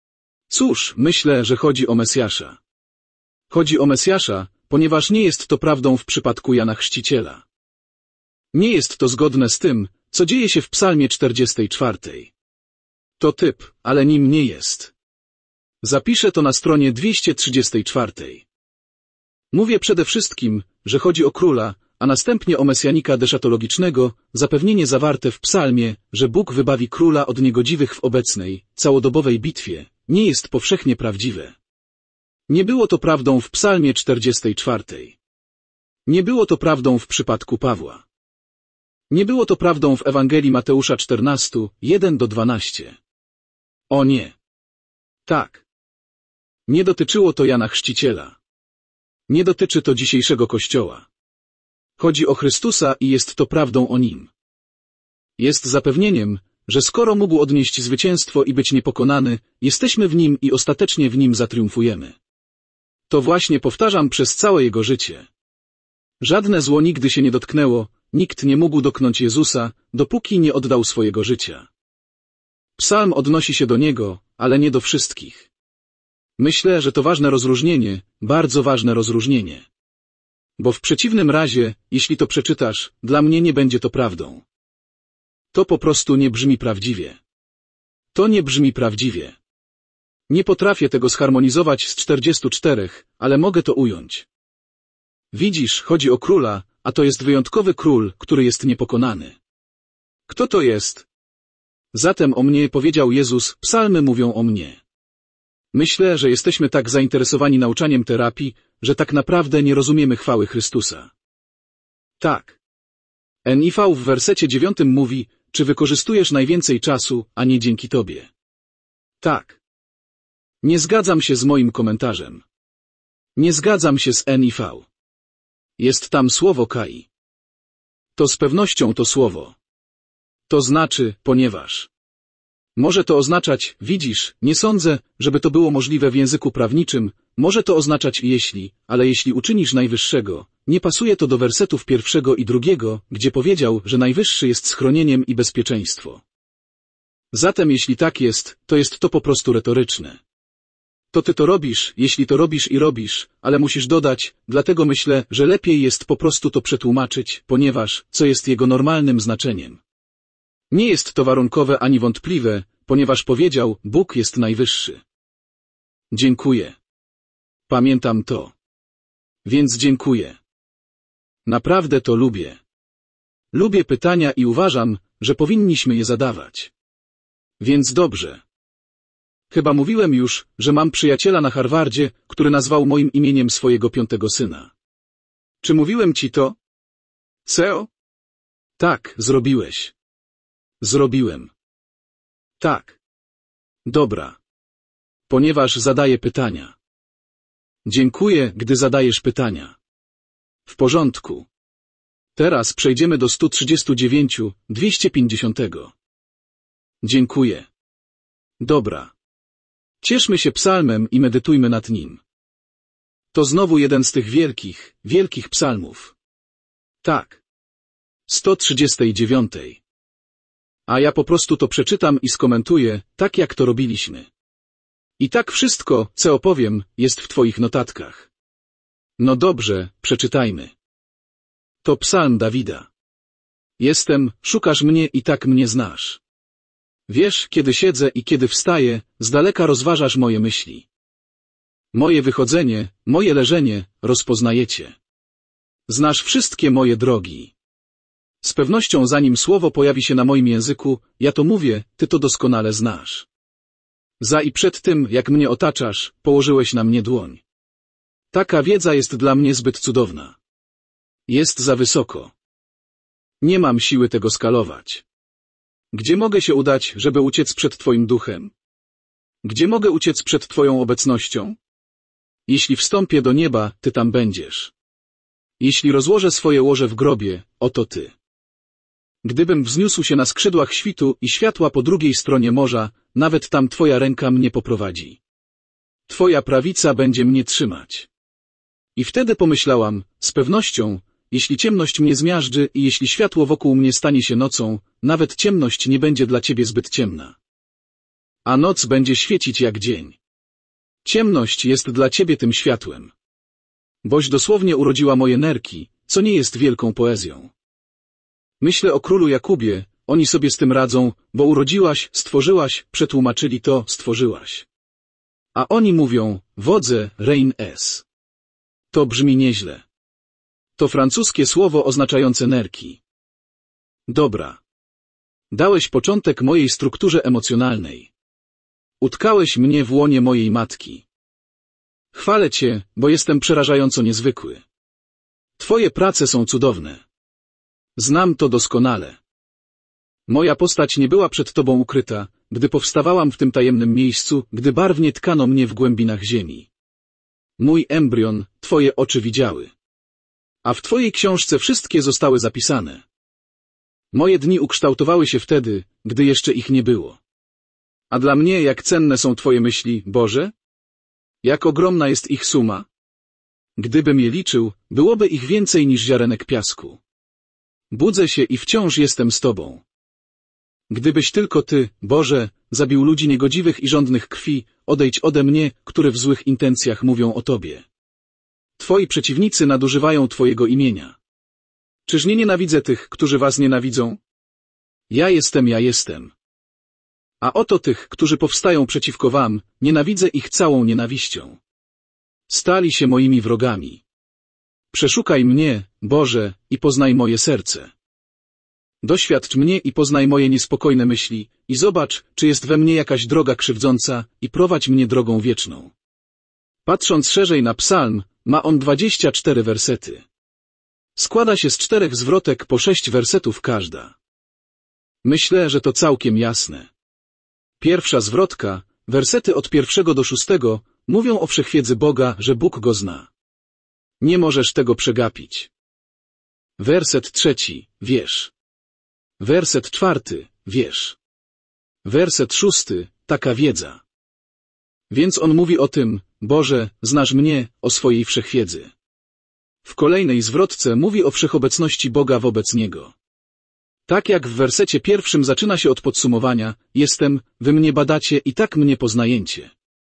Cóż, myślę, że chodzi o Mesjasza. Chodzi o Mesjasza, ponieważ nie jest to prawdą w przypadku Jana Chrzciciela. Nie jest to zgodne z tym, co dzieje się w Psalmie czterdziestym czwartym. To typ, ale nim nie jest. Zapiszę to na stronie dwieście trzydziestej czwartej. Mówię przede wszystkim, że chodzi o króla, a następnie o mesjanika deschatologicznego, zapewnienie zawarte w psalmie, że Bóg wybawi króla od niegodziwych w obecnej, całodobowej bitwie, nie jest powszechnie prawdziwe. Nie było to prawdą w psalmie czterdziestym czwartym. Nie było to prawdą w przypadku Pawła. Nie było to prawdą w Ewangelii Mateusza czternastym, jeden do dwunastu. O nie. Tak. Nie dotyczyło to Jana Chrzciciela. Nie dotyczy to dzisiejszego Kościoła. Chodzi o Chrystusa i jest to prawdą o Nim. Jest zapewnieniem, że skoro mógł odnieść zwycięstwo i być niepokonany, jesteśmy w Nim i ostatecznie w Nim zatriumfujemy. To właśnie powtarzam przez całe Jego życie. Żadne zło nigdy się nie dotknęło, nikt nie mógł dotknąć Jezusa, dopóki nie oddał swojego życia. Psalm odnosi się do Niego, ale nie do wszystkich. Myślę, że to ważne rozróżnienie, bardzo ważne rozróżnienie. Bo w przeciwnym razie, jeśli to przeczytasz, dla mnie nie będzie to prawdą. To po prostu nie brzmi prawdziwie. To nie brzmi prawdziwie. Nie potrafię tego zharmonizować z czterdziestu czterech, ale mogę to ująć. Widzisz, chodzi o króla, a to jest wyjątkowy król, który jest niepokonany. Kto to jest? Zatem o mnie powiedział Jezus, psalmy mówią o mnie. Myślę, że jesteśmy tak zainteresowani nauczaniem terapii, że tak naprawdę nie rozumiemy chwały Chrystusa. Tak. N I V w wersecie dziewiątym mówi, czy wykorzystujesz najwięcej czasu, a nie dzięki Tobie. Tak. Nie zgadzam się z moim komentarzem. Nie zgadzam się z N I V. Jest tam słowo kai. To z pewnością to słowo. To znaczy, ponieważ. Może to oznaczać, widzisz, nie sądzę, żeby to było możliwe w języku prawniczym, może to oznaczać jeśli, ale jeśli uczynisz najwyższego, nie pasuje to do wersetów pierwszego i drugiego, gdzie powiedział, że najwyższy jest schronieniem i bezpieczeństwo. Zatem jeśli tak jest, to jest to po prostu retoryczne. To ty to robisz, jeśli to robisz i robisz, ale musisz dodać, dlatego myślę, że lepiej jest po prostu to przetłumaczyć, ponieważ, co jest jego normalnym znaczeniem. Nie jest to warunkowe ani wątpliwe, ponieważ powiedział, Bóg jest najwyższy. Dziękuję. Pamiętam to. Więc dziękuję. Naprawdę to lubię. Lubię pytania i uważam, że powinniśmy je zadawać. Więc dobrze. Chyba mówiłem już, że mam przyjaciela na Harvardzie, który nazwał moim imieniem swojego piątego syna. Czy mówiłem ci to? Ceo? Tak, zrobiłeś. Zrobiłem. Tak. Dobra. Ponieważ zadaję pytania. Dziękuję, gdy zadajesz pytania. W porządku. Teraz przejdziemy do sto trzydzieści dziewięć, dwieście pięćdziesiąt. Dziękuję. Dobra. Cieszmy się psalmem i medytujmy nad nim. To znowu jeden z tych wielkich, wielkich psalmów. Tak. sto trzydzieści dziewięć. A ja po prostu to przeczytam i skomentuję, tak jak to robiliśmy. I tak wszystko, co opowiem, jest w twoich notatkach. No dobrze, przeczytajmy. To psalm Dawida. Jestem, szukasz mnie i tak mnie znasz. Wiesz, kiedy siedzę i kiedy wstaję, z daleka rozważasz moje myśli. Moje wychodzenie, moje leżenie, rozpoznajecie. Znasz wszystkie moje drogi. Z pewnością zanim słowo pojawi się na moim języku, ja to mówię, ty to doskonale znasz. Za i przed tym, jak mnie otaczasz, położyłeś na mnie dłoń. Taka wiedza jest dla mnie zbyt cudowna. Jest za wysoko. Nie mam siły tego skalować. Gdzie mogę się udać, żeby uciec przed Twoim duchem? Gdzie mogę uciec przed Twoją obecnością? Jeśli wstąpię do nieba, Ty tam będziesz. Jeśli rozłożę swoje łoże w grobie, oto Ty. Gdybym wzniósł się na skrzydłach świtu i światła po drugiej stronie morza, nawet tam Twoja ręka mnie poprowadzi. Twoja prawica będzie mnie trzymać. I wtedy pomyślałam, z pewnością, jeśli ciemność mnie zmiażdży i jeśli światło wokół mnie stanie się nocą, nawet ciemność nie będzie dla Ciebie zbyt ciemna. A noc będzie świecić jak dzień. Ciemność jest dla Ciebie tym światłem. Boś dosłownie urodziła moje nerki, co nie jest wielką poezją. Myślę o królu Jakubie, oni sobie z tym radzą, bo urodziłaś, stworzyłaś, przetłumaczyli to, stworzyłaś. A oni mówią, wodze, rein es. To brzmi nieźle. To francuskie słowo oznaczające nerki. Dobra. Dałeś początek mojej strukturze emocjonalnej. Utkałeś mnie w łonie mojej matki. Chwalę Cię, bo jestem przerażająco niezwykły. Twoje prace są cudowne. Znam to doskonale. Moja postać nie była przed Tobą ukryta, gdy powstawałam w tym tajemnym miejscu, gdy barwnie tkano mnie w głębinach ziemi. Mój embrion, Twoje oczy widziały. A w Twojej książce wszystkie zostały zapisane. Moje dni ukształtowały się wtedy, gdy jeszcze ich nie było. A dla mnie jak cenne są Twoje myśli, Boże? Jak ogromna jest ich suma? Gdybym je liczył, byłoby ich więcej niż ziarenek piasku. Budzę się i wciąż jestem z Tobą. Gdybyś tylko Ty, Boże, zabił ludzi niegodziwych i żądnych krwi, odejdź ode mnie, które w złych intencjach mówią o Tobie. Twoi przeciwnicy nadużywają Twojego imienia. Czyż nie nienawidzę tych, którzy Was nienawidzą? Ja jestem, ja jestem. A oto tych, którzy powstają przeciwko Wam, nienawidzę ich całą nienawiścią. Stali się moimi wrogami. Przeszukaj mnie, Boże, i poznaj moje serce. Doświadcz mnie i poznaj moje niespokojne myśli, i zobacz, czy jest we mnie jakaś droga krzywdząca, i prowadź mnie drogą wieczną. Patrząc szerzej na psalm, ma on dwadzieścia cztery wersety. Składa się z czterech zwrotek po sześć wersetów każda. Myślę, że to całkiem jasne. Pierwsza zwrotka, wersety od pierwszego do szóstego, mówią o wszechwiedzy Boga, że Bóg go zna. Nie możesz tego przegapić. Werset trzeci, wiesz. Werset czwarty, wiesz. Werset szósty, taka wiedza. Więc on mówi o tym, Boże, znasz mnie, o swojej wszechwiedzy. W kolejnej zwrotce mówi o wszechobecności Boga wobec niego. Tak jak w wersecie pierwszym zaczyna się od podsumowania, jestem, wy mnie badacie i tak mnie poznajecie.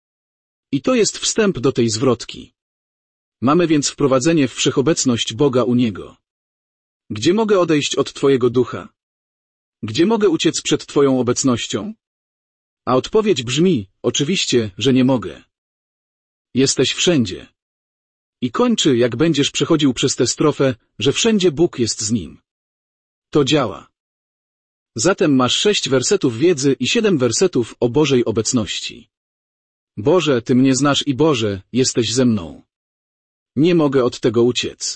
I to jest wstęp do tej zwrotki. Mamy więc wprowadzenie w wszechobecność Boga u Niego. Gdzie mogę odejść od Twojego ducha? Gdzie mogę uciec przed Twoją obecnością? A odpowiedź brzmi, oczywiście, że nie mogę. Jesteś wszędzie. I kończy, jak będziesz przechodził przez tę strofę, że wszędzie Bóg jest z nim. To działa. Zatem masz sześć wersetów wiedzy i siedem wersetów o Bożej obecności. Boże, Ty mnie znasz i Boże, jesteś ze mną. Nie mogę od tego uciec.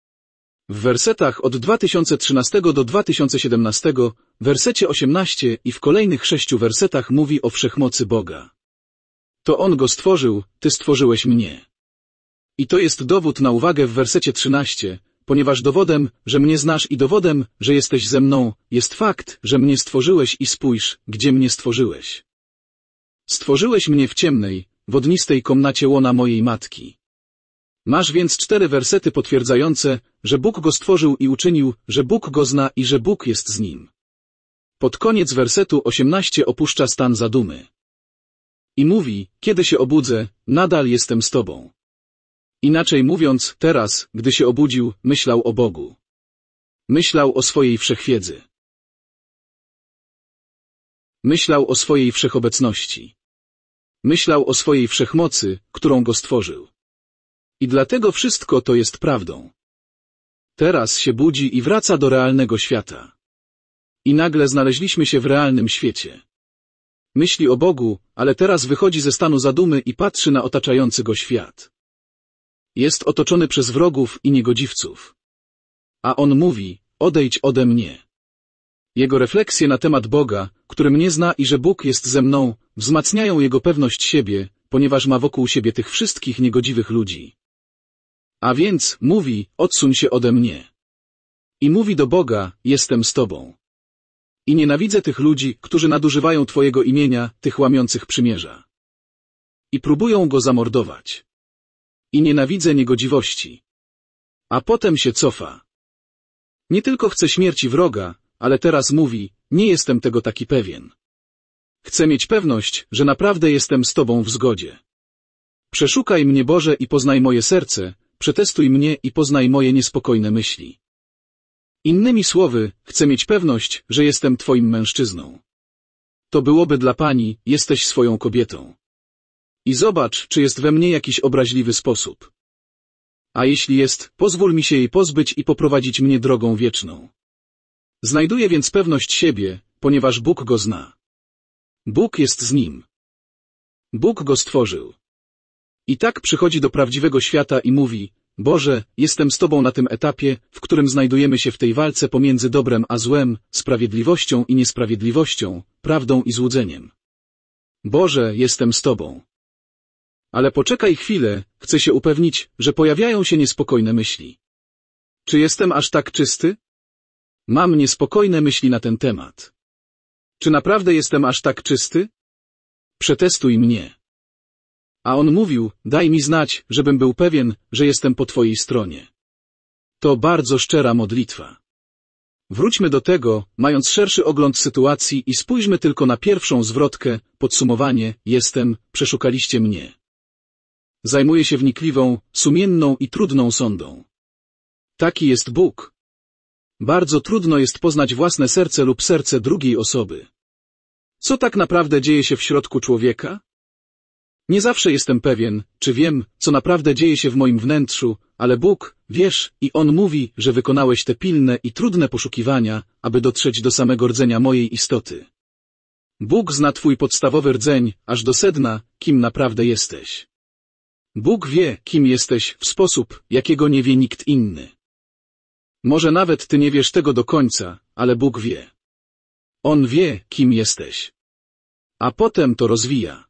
W wersetach od dwa tysiące trzynastego do dwa tysiące siedemnastego, wersecie osiemnastym i w kolejnych sześciu wersetach mówi o wszechmocy Boga. To On go stworzył, Ty stworzyłeś mnie. I to jest dowód na uwagę w wersecie trzynastym, ponieważ dowodem, że mnie znasz i dowodem, że jesteś ze mną, jest fakt, że mnie stworzyłeś i spójrz, gdzie mnie stworzyłeś. Stworzyłeś mnie w ciemnej, wodnistej komnacie łona mojej matki. Masz więc cztery wersety potwierdzające, że Bóg go stworzył i uczynił, że Bóg go zna i że Bóg jest z nim. Pod koniec wersetu osiemnastego opuszcza stan zadumy. I mówi, kiedy się obudzę, nadal jestem z Tobą. Inaczej mówiąc, teraz, gdy się obudził, myślał o Bogu. Myślał o swojej wszechwiedzy. Myślał o swojej wszechobecności. Myślał o swojej wszechmocy, którą go stworzył. I dlatego wszystko to jest prawdą. Teraz się budzi i wraca do realnego świata. I nagle znaleźliśmy się w realnym świecie. Myśli o Bogu, ale teraz wychodzi ze stanu zadumy i patrzy na otaczający go świat. Jest otoczony przez wrogów i niegodziwców. A on mówi, odejdź ode mnie. Jego refleksje na temat Boga, który mnie zna i że Bóg jest ze mną, wzmacniają jego pewność siebie, ponieważ ma wokół siebie tych wszystkich niegodziwych ludzi. A więc, mówi, odsuń się ode mnie. I mówi do Boga, jestem z Tobą. I nienawidzę tych ludzi, którzy nadużywają Twojego imienia, tych łamiących przymierza. I próbują go zamordować. I nienawidzę niegodziwości. A potem się cofa. Nie tylko chce śmierci wroga, ale teraz mówi, nie jestem tego taki pewien. Chcę mieć pewność, że naprawdę jestem z Tobą w zgodzie. Przeszukaj mnie, Boże, i poznaj moje serce, przetestuj mnie i poznaj moje niespokojne myśli. Innymi słowy, chcę mieć pewność, że jestem Twoim mężczyzną. To byłoby dla Pani, jesteś swoją kobietą. I zobacz, czy jest we mnie jakiś obraźliwy sposób. A jeśli jest, pozwól mi się jej pozbyć i poprowadzić mnie drogą wieczną. Znajduję więc pewność siebie, ponieważ Bóg go zna. Bóg jest z nim. Bóg go stworzył. I tak przychodzi do prawdziwego świata i mówi, Boże, jestem z Tobą na tym etapie, w którym znajdujemy się w tej walce pomiędzy dobrem a złem, sprawiedliwością i niesprawiedliwością, prawdą i złudzeniem. Boże, jestem z Tobą. Ale poczekaj chwilę, chcę się upewnić, że pojawiają się niespokojne myśli. Czy jestem aż tak czysty? Mam niespokojne myśli na ten temat. Czy naprawdę jestem aż tak czysty? Przetestuj mnie. A on mówił, daj mi znać, żebym był pewien, że jestem po twojej stronie. To bardzo szczera modlitwa. Wróćmy do tego, mając szerszy ogląd sytuacji i spójrzmy tylko na pierwszą zwrotkę, podsumowanie, jestem, przeszukaliście mnie. Zajmuję się wnikliwą, sumienną i trudną sondą. Taki jest Bóg. Bardzo trudno jest poznać własne serce lub serce drugiej osoby. Co tak naprawdę dzieje się w środku człowieka? Nie zawsze jestem pewien, czy wiem, co naprawdę dzieje się w moim wnętrzu, ale Bóg, wiesz, i On mówi, że wykonałeś te pilne i trudne poszukiwania, aby dotrzeć do samego rdzenia mojej istoty. Bóg zna twój podstawowy rdzeń, aż do sedna, kim naprawdę jesteś. Bóg wie, kim jesteś, w sposób, jakiego nie wie nikt inny. Może nawet ty nie wiesz tego do końca, ale Bóg wie. On wie, kim jesteś. A potem to rozwija.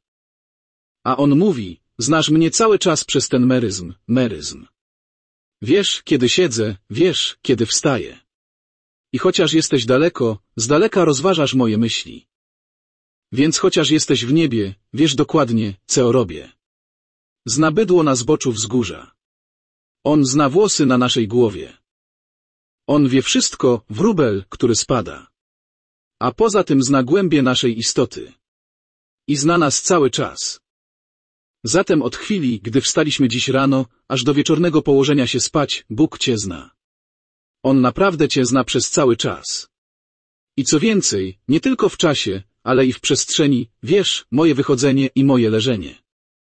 A On mówi, znasz mnie cały czas przez ten meryzm, meryzm. Wiesz, kiedy siedzę, wiesz, kiedy wstaję. I chociaż jesteś daleko, z daleka rozważasz moje myśli. Więc chociaż jesteś w niebie, wiesz dokładnie, co robię. Zna bydło na zboczu wzgórza. On zna włosy na naszej głowie. On wie wszystko, wróbel, który spada. A poza tym zna głębie naszej istoty. I zna nas cały czas. Zatem od chwili, gdy wstaliśmy dziś rano, aż do wieczornego położenia się spać, Bóg cię zna. On naprawdę cię zna przez cały czas. I co więcej, nie tylko w czasie, ale i w przestrzeni, wiesz, moje wychodzenie i moje leżenie.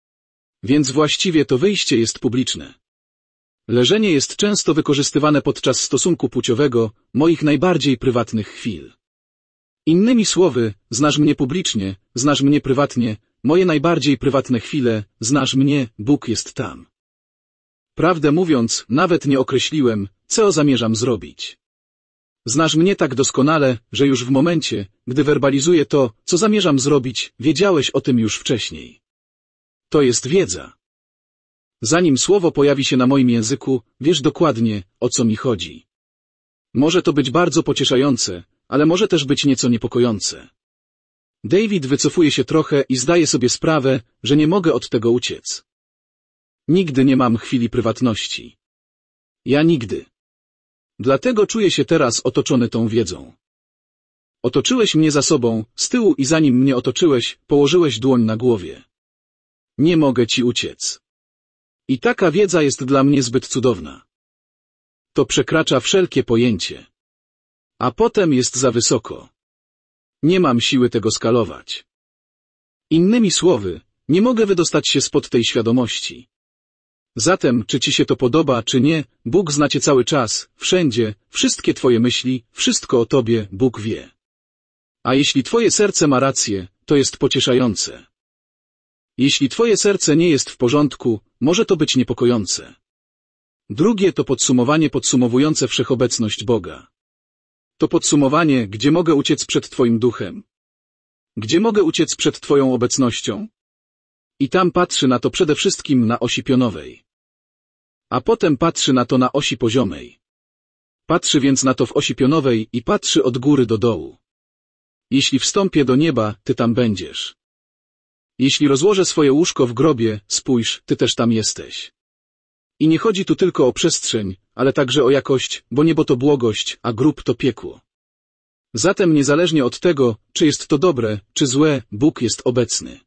Więc właściwie to wyjście jest publiczne. Leżenie jest często wykorzystywane podczas stosunku płciowego, moich najbardziej prywatnych chwil. Innymi słowy, znasz mnie publicznie, znasz mnie prywatnie, moje najbardziej prywatne chwile, znasz mnie, Bóg jest tam. Prawdę mówiąc, nawet nie określiłem, co zamierzam zrobić. Znasz mnie tak doskonale, że już w momencie, gdy werbalizuję to, co zamierzam zrobić, wiedziałeś o tym już wcześniej. To jest wiedza. Zanim słowo pojawi się na moim języku, wiesz dokładnie, o co mi chodzi. Może to być bardzo pocieszające, ale może też być nieco niepokojące. David wycofuje się trochę i zdaje sobie sprawę, że nie mogę od tego uciec. Nigdy nie mam chwili prywatności. Ja nigdy. Dlatego czuję się teraz otoczony tą wiedzą. Otoczyłeś mnie za sobą, z tyłu i zanim mnie otoczyłeś, położyłeś dłoń na głowie. Nie mogę ci uciec. I taka wiedza jest dla mnie zbyt cudowna. To przekracza wszelkie pojęcie. A potem jest za wysoko. Nie mam siły tego skalować. Innymi słowy, nie mogę wydostać się spod tej świadomości. Zatem, czy ci się to podoba, czy nie, Bóg zna cię cały czas, wszędzie, wszystkie twoje myśli, wszystko o tobie, Bóg wie. A jeśli twoje serce ma rację, to jest pocieszające. Jeśli twoje serce nie jest w porządku, może to być niepokojące. Drugie to podsumowanie podsumowujące wszechobecność Boga. To podsumowanie, gdzie mogę uciec przed twoim duchem? Gdzie mogę uciec przed twoją obecnością? I tam patrzy na to przede wszystkim na osi pionowej. A potem patrzy na to na osi poziomej. Patrzy więc na to w osi pionowej i patrzy od góry do dołu. Jeśli wstąpię do nieba, ty tam będziesz. Jeśli rozłożę swoje łóżko w grobie, spójrz, ty też tam jesteś. I nie chodzi tu tylko o przestrzeń, ale także o jakość, bo niebo to błogość, a grób to piekło. Zatem niezależnie od tego, czy jest to dobre, czy złe, Bóg jest obecny.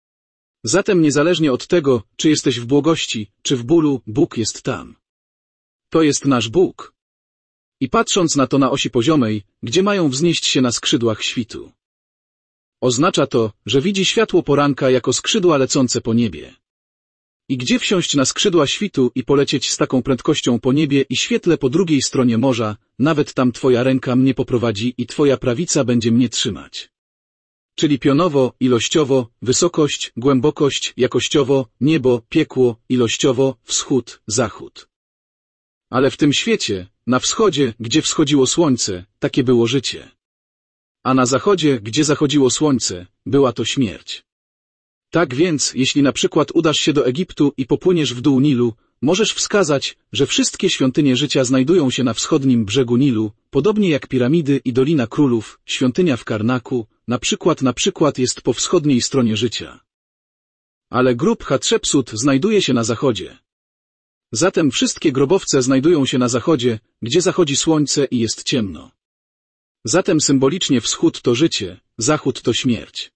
Zatem niezależnie od tego, czy jesteś w błogości, czy w bólu, Bóg jest tam. To jest nasz Bóg. I patrząc na to na osi poziomej, gdzie mają wznieść się na skrzydłach świtu. Oznacza to, że widzi światło poranka jako skrzydła lecące po niebie. I gdzie wsiąść na skrzydła świtu i polecieć z taką prędkością po niebie i świetle po drugiej stronie morza, nawet tam twoja ręka mnie poprowadzi i twoja prawica będzie mnie trzymać. Czyli pionowo, ilościowo, wysokość, głębokość, jakościowo, niebo, piekło, ilościowo, wschód, zachód. Ale w tym świecie, na wschodzie, gdzie wschodziło słońce, takie było życie. A na zachodzie, gdzie zachodziło słońce, była to śmierć. Tak więc, jeśli na przykład udasz się do Egiptu i popłyniesz w dół Nilu, Możesz wskazać, że wszystkie świątynie życia znajdują się na wschodnim brzegu Nilu, podobnie jak piramidy i Dolina Królów, świątynia w Karnaku, na przykład na przykład jest po wschodniej stronie życia. Ale grób Hatshepsut znajduje się na zachodzie. Zatem wszystkie grobowce znajdują się na zachodzie, gdzie zachodzi słońce i jest ciemno. Zatem symbolicznie wschód to życie, zachód to śmierć.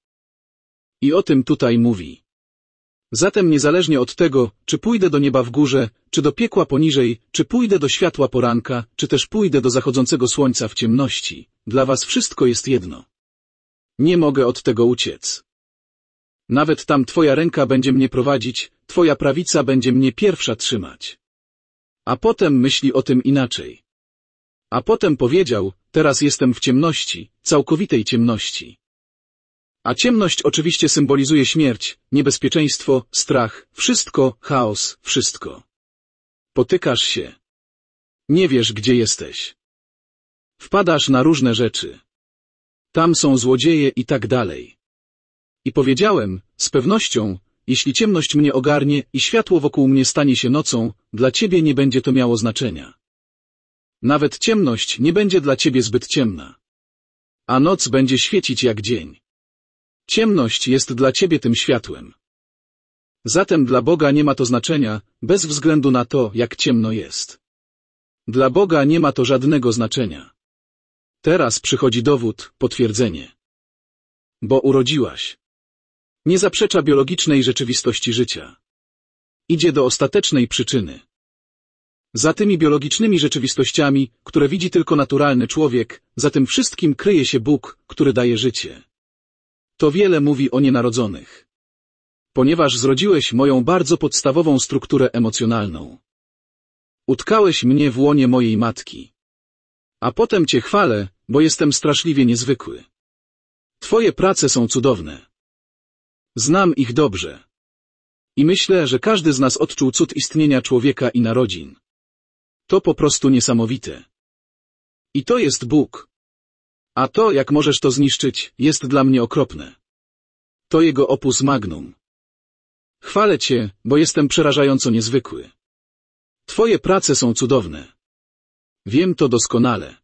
I o tym tutaj mówi. Zatem niezależnie od tego, czy pójdę do nieba w górze, czy do piekła poniżej, czy pójdę do światła poranka, czy też pójdę do zachodzącego słońca w ciemności, dla was wszystko jest jedno. Nie mogę od tego uciec. Nawet tam twoja ręka będzie mnie prowadzić, twoja prawica będzie mnie pierwsza trzymać. A potem myśli o tym inaczej. A potem powiedział, teraz jestem w ciemności, całkowitej ciemności. A ciemność oczywiście symbolizuje śmierć, niebezpieczeństwo, strach, wszystko, chaos, wszystko. Potykasz się. Nie wiesz, gdzie jesteś. Wpadasz na różne rzeczy. Tam są złodzieje i tak dalej. I powiedziałem, z pewnością, jeśli ciemność mnie ogarnie i światło wokół mnie stanie się nocą, dla ciebie nie będzie to miało znaczenia. Nawet ciemność nie będzie dla ciebie zbyt ciemna. A noc będzie świecić jak dzień. Ciemność jest dla ciebie tym światłem. Zatem dla Boga nie ma to znaczenia, bez względu na to, jak ciemno jest. Dla Boga nie ma to żadnego znaczenia. Teraz przychodzi dowód, potwierdzenie. Bo urodziłaś. Nie zaprzecza biologicznej rzeczywistości życia. Idzie do ostatecznej przyczyny. Za tymi biologicznymi rzeczywistościami, które widzi tylko naturalny człowiek, za tym wszystkim kryje się Bóg, który daje życie. To wiele mówi o nienarodzonych. Ponieważ zrodziłeś moją bardzo podstawową strukturę emocjonalną. Utkałeś mnie w łonie mojej matki. A potem cię chwalę, bo jestem straszliwie niezwykły. Twoje prace są cudowne. Znam ich dobrze. I myślę, że każdy z nas odczuł cud istnienia człowieka i narodzin. To po prostu niesamowite. I to jest Bóg. A to, jak możesz to zniszczyć, jest dla mnie okropne. To jego opus magnum. Chwalę cię, bo jestem przerażająco niezwykły. Twoje prace są cudowne. Wiem to doskonale.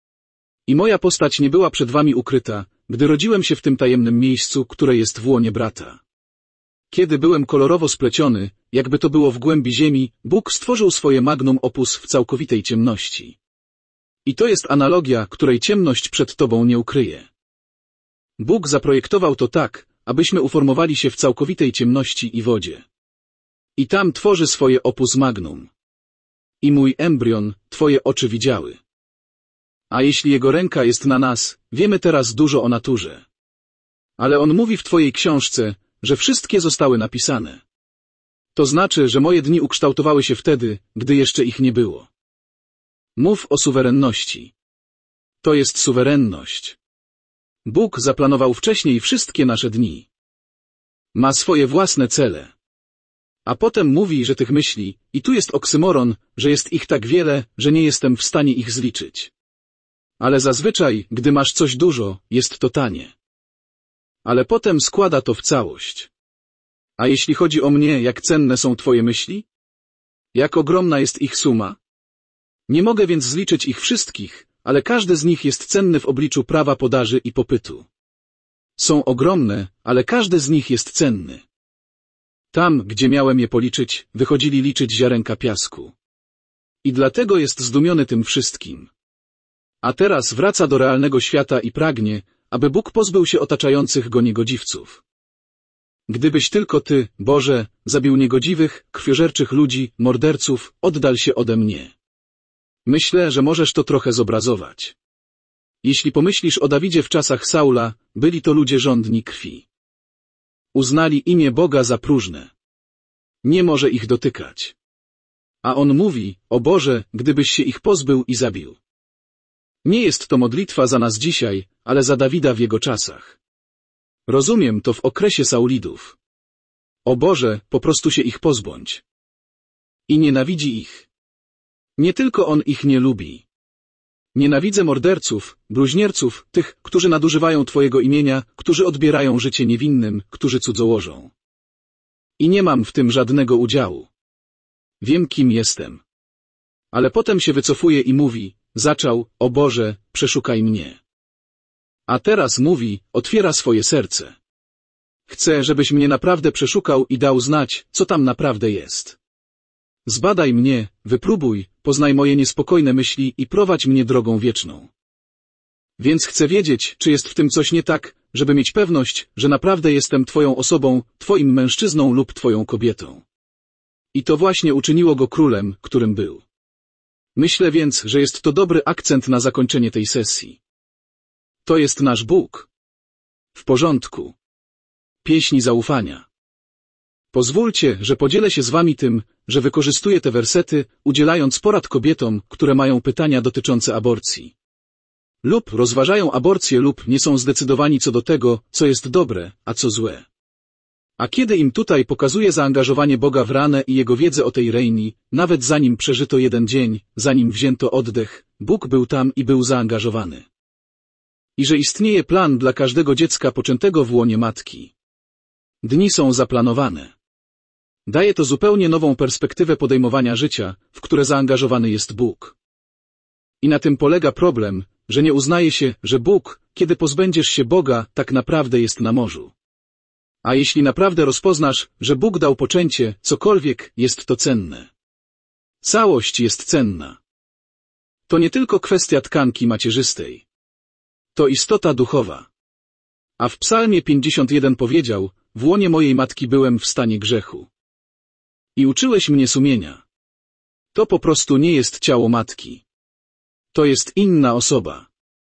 I moja postać nie była przed wami ukryta, gdy rodziłem się w tym tajemnym miejscu, które jest w łonie brata. Kiedy byłem kolorowo spleciony, jakby to było w głębi ziemi, Bóg stworzył swoje magnum opus w całkowitej ciemności. I to jest analogia, której ciemność przed tobą nie ukryje. Bóg zaprojektował to tak, abyśmy uformowali się w całkowitej ciemności i wodzie. I tam tworzy swoje opus magnum. I mój embrion, twoje oczy widziały. A jeśli jego ręka jest na nas, wiemy teraz dużo o naturze. Ale on mówi w twojej książce, że wszystkie zostały napisane. To znaczy, że moje dni ukształtowały się wtedy, gdy jeszcze ich nie było. Mów o suwerenności. To jest suwerenność. Bóg zaplanował wcześniej wszystkie nasze dni. Ma swoje własne cele. A potem mówi, że tych myśli, i tu jest oksymoron, że jest ich tak wiele, że nie jestem w stanie ich zliczyć. Ale zazwyczaj, gdy masz coś dużo, jest to tanie. Ale potem składa to w całość. A jeśli chodzi o mnie, jak cenne są twoje myśli? Jak ogromna jest ich suma? Nie mogę więc zliczyć ich wszystkich, ale każdy z nich jest cenny w obliczu prawa podaży i popytu. Są ogromne, ale każdy z nich jest cenny. Tam, gdzie miałem je policzyć, wychodzili liczyć ziarenka piasku. I dlatego jest zdumiony tym wszystkim. A teraz wraca do realnego świata i pragnie, aby Bóg pozbył się otaczających go niegodziwców. Gdybyś tylko Ty, Boże, zabił niegodziwych, krwiożerczych ludzi, morderców, oddal się ode mnie. Myślę, że możesz to trochę zobrazować. Jeśli pomyślisz o Dawidzie w czasach Saula, byli to ludzie żądni krwi. Uznali imię Boga za próżne. Nie może ich dotykać. A on mówi, o Boże, gdybyś się ich pozbył i zabił. Nie jest to modlitwa za nas dzisiaj, ale za Dawida w jego czasach. Rozumiem to w okresie Saulidów. O Boże, po prostu się ich pozbądź. I nienawidzi ich. Nie tylko on ich nie lubi. Nienawidzę morderców, bluźnierców, tych, którzy nadużywają Twojego imienia, którzy odbierają życie niewinnym, którzy cudzołożą. I nie mam w tym żadnego udziału. Wiem, kim jestem. Ale potem się wycofuje i mówi, zaczął, o Boże, przeszukaj mnie. A teraz mówi, otwiera swoje serce. Chcę, żebyś mnie naprawdę przeszukał i dał znać, co tam naprawdę jest. Zbadaj mnie, wypróbuj, poznaj moje niespokojne myśli i prowadź mnie drogą wieczną. Więc chcę wiedzieć, czy jest w tym coś nie tak, żeby mieć pewność, że naprawdę jestem Twoją osobą, Twoim mężczyzną lub Twoją kobietą. I to właśnie uczyniło go królem, którym był. Myślę więc, że jest to dobry akcent na zakończenie tej sesji. To jest nasz Bóg. W porządku. Pieśni zaufania. Pozwólcie, że podzielę się z Wami tym, że wykorzystuję te wersety, udzielając porad kobietom, które mają pytania dotyczące aborcji. Lub rozważają aborcję lub nie są zdecydowani co do tego, co jest dobre, a co złe. A kiedy im tutaj pokazuję zaangażowanie Boga w ranę i Jego wiedzę o tej Reini, nawet zanim przeżyto jeden dzień, zanim wzięto oddech, Bóg był tam i był zaangażowany. I że istnieje plan dla każdego dziecka poczętego w łonie matki. Dni są zaplanowane. Daje to zupełnie nową perspektywę podejmowania życia, w które zaangażowany jest Bóg. I na tym polega problem, że nie uznaje się, że Bóg, kiedy pozbędziesz się Boga, tak naprawdę jest na morzu. A jeśli naprawdę rozpoznasz, że Bóg dał poczęcie, cokolwiek, jest to cenne. Całość jest cenna. To nie tylko kwestia tkanki macierzystej. To istota duchowa. A w Psalmie pięćdziesiąt jeden powiedział, w łonie mojej matki byłem w stanie grzechu. I uczyłeś mnie sumienia. To po prostu nie jest ciało matki. To jest inna osoba.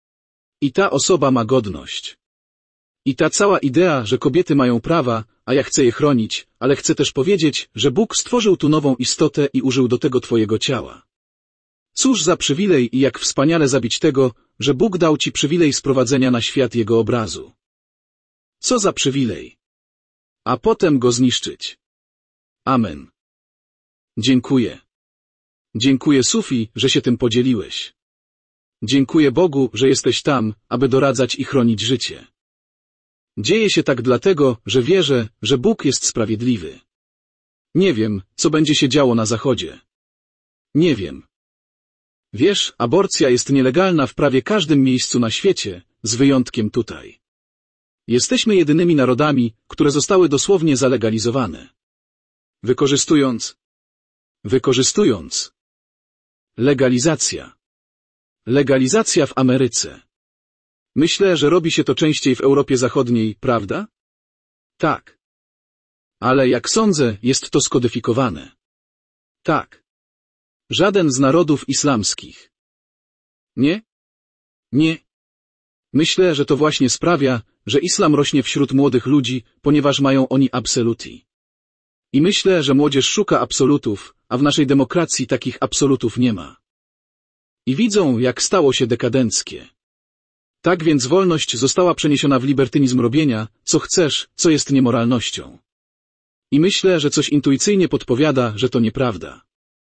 I ta osoba ma godność. I ta cała idea, że kobiety mają prawa, a ja chcę je chronić, ale chcę też powiedzieć, że Bóg stworzył tu nową istotę i użył do tego twojego ciała. Cóż za przywilej i jak wspaniale zabić tego, że Bóg dał ci przywilej sprowadzenia na świat Jego obrazu. Co za przywilej. A potem go zniszczyć. Amen. Dziękuję. Dziękuję Sufi, że się tym podzieliłeś. Dziękuję Bogu, że jesteś tam, aby doradzać i chronić życie. Dzieje się tak dlatego, że wierzę, że Bóg jest sprawiedliwy. Nie wiem, co będzie się działo na Zachodzie. Nie wiem. Wiesz, aborcja jest nielegalna w prawie każdym miejscu na świecie, z wyjątkiem tutaj. Jesteśmy jedynymi narodami, które zostały dosłownie zalegalizowane. Wykorzystując. Wykorzystując. Legalizacja. Legalizacja w Ameryce. Myślę, że robi się to częściej w Europie Zachodniej, prawda? Tak. Ale jak sądzę, jest to skodyfikowane. Tak. Żaden z narodów islamskich. Nie? Nie. Myślę, że to właśnie sprawia, że islam rośnie wśród młodych ludzi, ponieważ mają oni absoluti. I myślę, że młodzież szuka absolutów, a w naszej demokracji takich absolutów nie ma. I widzą, jak stało się dekadenckie. Tak więc wolność została przeniesiona w libertynizm robienia, co chcesz, co jest niemoralnością. I myślę, że coś intuicyjnie podpowiada, że to nieprawda.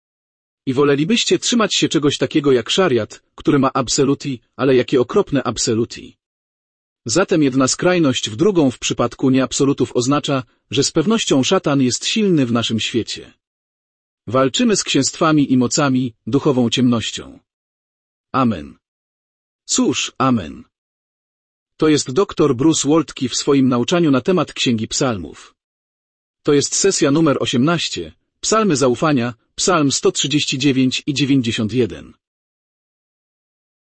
I wolelibyście trzymać się czegoś takiego jak szariat, który ma absoluti, ale jakie okropne absoluti. Zatem jedna skrajność w drugą w przypadku nieabsolutów oznacza, że z pewnością szatan jest silny w naszym świecie. Walczymy z księstwami i mocami, duchową ciemnością. Amen. Cóż, amen. To jest doktor Bruce Waltke w swoim nauczaniu na temat Księgi Psalmów. To jest sesja numer osiemnaście, Psalmy zaufania, Psalm sto trzydzieści dziewięć i dziewięćdziesiąt jeden.